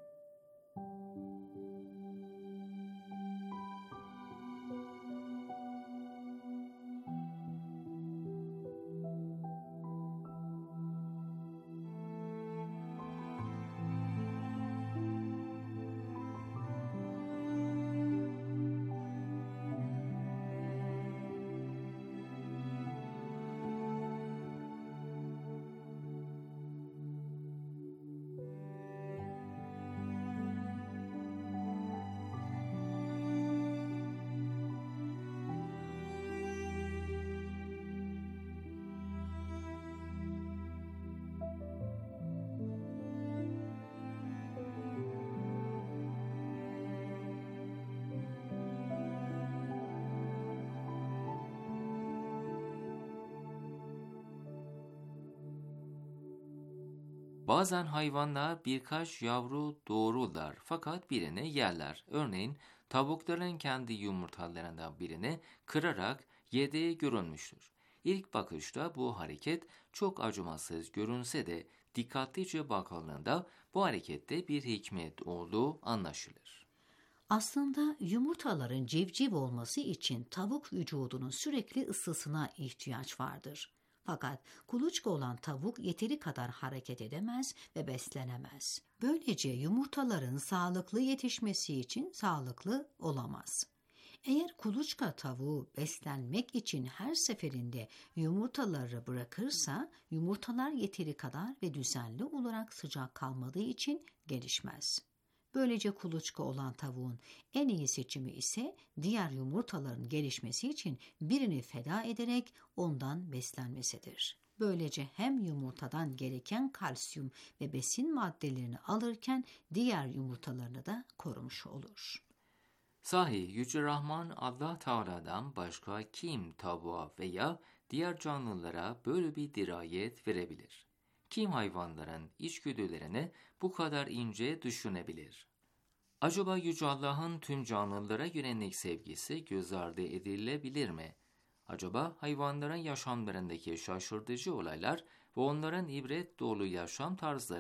Bazen hayvanlar birkaç yavru doğururlar fakat birini yerler. Örneğin tavukların kendi yumurtalarından birini kırarak yediği görülmüştür. İlk bakışta bu hareket çok acımasız görünse de dikkatlice bakıldığında bu harekette bir hikmet olduğu anlaşılır. Aslında yumurtaların civciv olması için tavuk vücudunun sürekli ısısına ihtiyaç vardır. Fakat kuluçka olan tavuk yeteri kadar hareket edemez ve beslenemez. Böylece yumurtaların sağlıklı yetişmesi için sağlıklı olamaz. Eğer kuluçka tavuğu beslenmek için her seferinde yumurtaları bırakırsa, yumurtalar yeteri kadar ve düzenli olarak sıcak kalmadığı için gelişmez. Böylece kuluçka olan tavuğun en iyi seçimi ise diğer yumurtaların gelişmesi için birini feda ederek ondan beslenmesidir. Böylece hem yumurtadan gereken kalsiyum ve besin maddelerini alırken diğer yumurtalarını da korumuş olur. Sahi Yüce Rahman Allah Teala'dan başka kim tavuğa veya diğer canlılara böyle bir dirayet verebilir? Kim hayvanların içgüdülerini bu kadar ince düşünebilir? Acaba Yüce Allah'ın tüm canlılara yönelik sevgisi göz ardı edilebilir mi? Acaba hayvanların yaşamlarındaki şaşırtıcı olaylar ve onların ibret dolu yaşam tarzları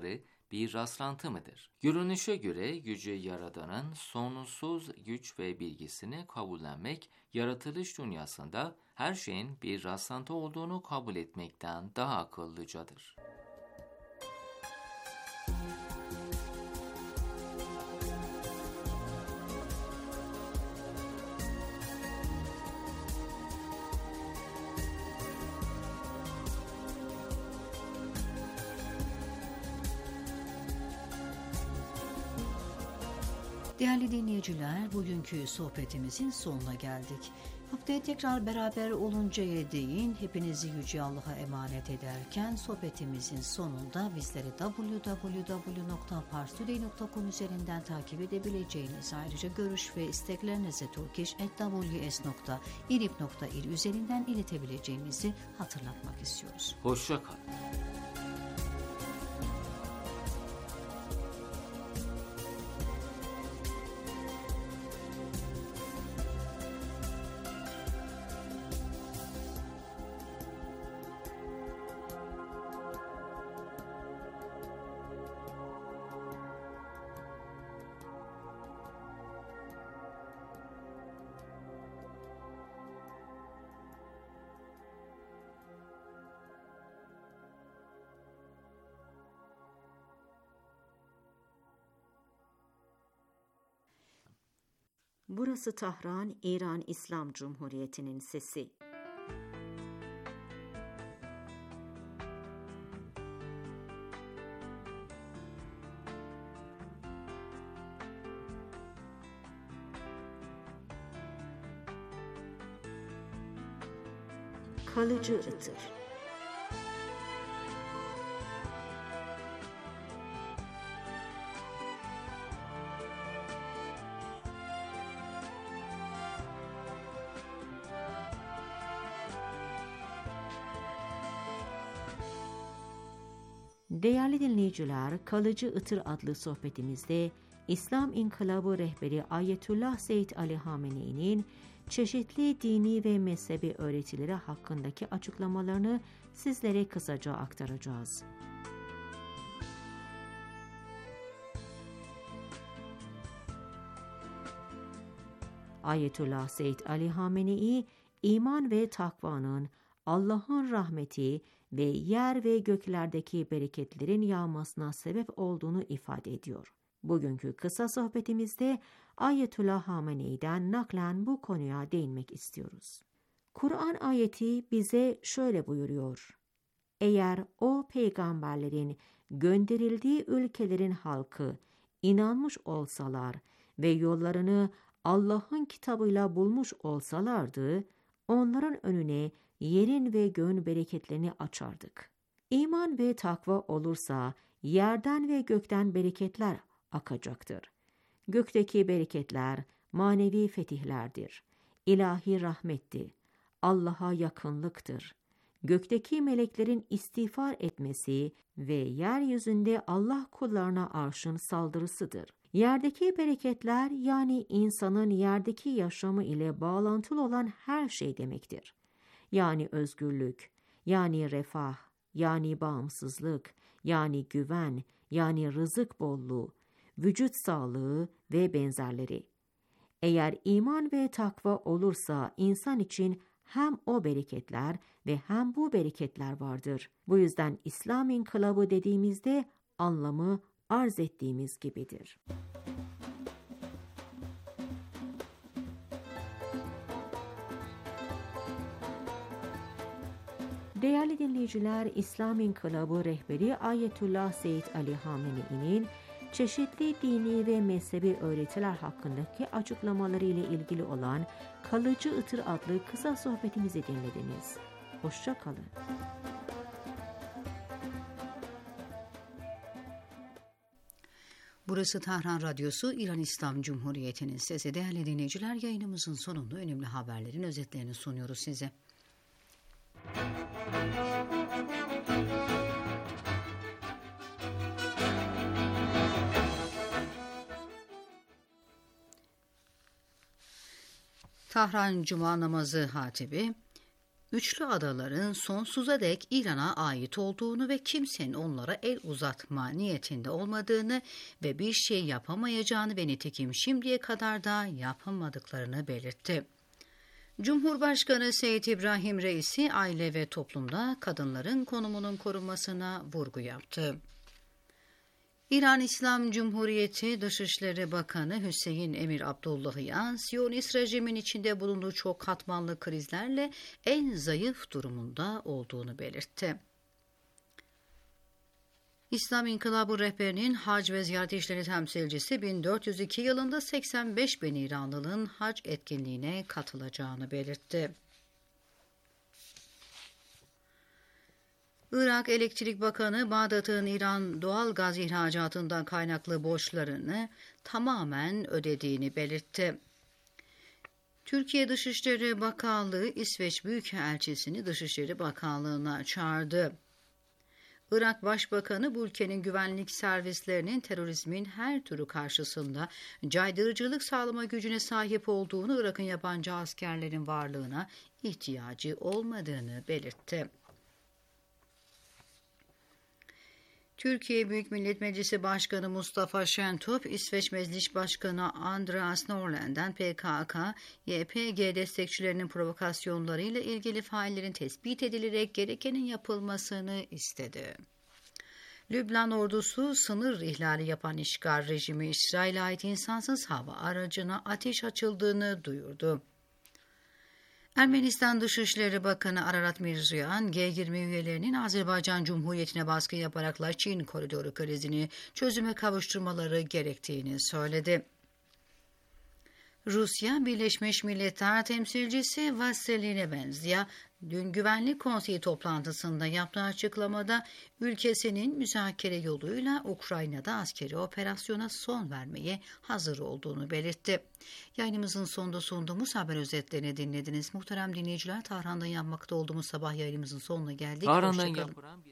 bir rastlantı mıdır? Görünüşe göre Yüce Yaradan'ın sonsuz güç ve bilgisini kabullenmek, yaratılış dünyasında her şeyin bir rastlantı olduğunu kabul etmekten daha akıllıcadır. Değerli dinleyiciler, bugünkü sohbetimizin sonuna geldik. Haftaya tekrar beraber oluncaya değin hepinizi Yüce Allah'a emanet ederken sohbetimizin sonunda bizleri double-u double-u double-u nokta parstoday nokta com üzerinden takip edebileceğiniz, ayrıca görüş ve isteklerinizi turkish at w s nokta irib nokta il üzerinden iletebileceğimizi hatırlatmak istiyoruz. Hoşça kalın. Burası Tahran, İran İslam Cumhuriyeti'nin sesi. Kalıcı ıtır. Değerli dinleyiciler, Kalıcı Itır adlı sohbetimizde İslam İnkılabı rehberi Ayetullah Seyyid Ali Hamenei'nin çeşitli dini ve mezhebi öğretileri hakkındaki açıklamalarını sizlere kısaca aktaracağız. Ayetullah Seyyid Ali Hamenei, iman ve takvanın, Allah'ın rahmeti ve yer ve göklerdeki bereketlerin yağmasına sebep olduğunu ifade ediyor. Bugünkü kısa sohbetimizde Ayetullah Hamenei'den naklen bu konuya değinmek istiyoruz. Kur'an ayeti bize şöyle buyuruyor: Eğer o peygamberlerin gönderildiği ülkelerin halkı inanmış olsalar ve yollarını Allah'ın kitabıyla bulmuş olsalardı, onların önüne yerin ve göğün bereketlerini açardık. İman ve takva olursa yerden ve gökten bereketler akacaktır. Gökteki bereketler manevi fetihlerdir. İlahi rahmettir. Allah'a yakınlıktır. Gökteki meleklerin istiğfar etmesi ve yeryüzünde Allah kullarına arşın saldırısıdır. Yerdeki bereketler, yani insanın yerdeki yaşamı ile bağlantılı olan her şey demektir. Yani özgürlük, yani refah, yani bağımsızlık, yani güven, yani rızık bolluğu, vücut sağlığı ve benzerleri. Eğer iman ve takva olursa insan için hem o bereketler ve hem bu bereketler vardır. Bu yüzden İslam İnkılabı dediğimizde anlamı arz ettiğimiz gibidir. Değerli dinleyiciler, İslam İnkılabı rehberi Ayetullah Seyyid Ali Hamenei'nin çeşitli dini ve mezhebi öğretiler hakkındaki açıklamaları ile ilgili olan Kalıcı Itır adlı kısa sohbetimizi dinlediniz. Hoşça kalın. Burası Tahran Radyosu, İran İslam Cumhuriyeti'nin sesi. Değerli dinleyiciler, yayınımızın sonunda önemli haberlerin özetlerini sunuyoruz size. Tahran Cuma namazı hatibi Üçlü adaların sonsuza dek İran'a ait olduğunu ve kimsenin onlara el uzatma niyetinde olmadığını ve bir şey yapamayacağını ve nitekim şimdiye kadar da yapamadıklarını belirtti. Cumhurbaşkanı Seyyid İbrahim Reisi aile ve toplumda kadınların konumunun korunmasına vurgu yaptı. İran İslam Cumhuriyeti Dışişleri Bakanı Hüseyin Emir Abdullahian, Siyonist rejimin içinde bulunduğu çok katmanlı krizlerle en zayıf durumunda olduğunu belirtti. İslam İnkılabı rehberinin hac ve ziyaret işleri temsilcisi bin dört yüz iki yılında seksen beş bin İranlının hac etkinliğine katılacağını belirtti. Irak Elektrik Bakanı Bağdat'ın İran doğal gaz ihracatından kaynaklı borçlarını tamamen ödediğini belirtti. Türkiye Dışişleri Bakanlığı İsveç Büyükelçisini Dışişleri Bakanlığı'na çağırdı. Irak Başbakanı bu ülkenin güvenlik servislerinin terörizmin her türü karşısında caydırıcılık sağlama gücüne sahip olduğunu, Irak'ın yabancı askerlerin varlığına ihtiyacı olmadığını belirtti. Türkiye Büyük Millet Meclisi Başkanı Mustafa Şentop, İsveç Meclis Başkanı Andreas Norland'den P K K Y P G destekçilerinin provokasyonlarıyla ilgili faillerin tespit edilerek gerekenin yapılmasını istedi. Lübnan ordusu sınır ihlali yapan işgal rejimi İsrail'e ait insansız hava aracına ateş açıldığını duyurdu. Ermenistan Dışişleri Bakanı Ararat Mirzoyan, G yirmi üyelerinin Azerbaycan Cumhuriyeti'ne baskı yaparak Laçin koridoru krizini çözüme kavuşturmaları gerektiğini söyledi. Rusya Birleşmiş Milletler temsilcisi Vasilij Nebenzia, dün Güvenlik Konseyi toplantısında yaptığı açıklamada ülkesinin müzakere yoluyla Ukrayna'da askeri operasyona son vermeye hazır olduğunu belirtti. Yayınımızın sonunda sunduğumuz haber özetlerini dinlediniz. Muhterem dinleyiciler, Tahran'dan yapmakta olduğumuz sabah yayınımızın sonuna geldik. Tahran'dan yapılan bir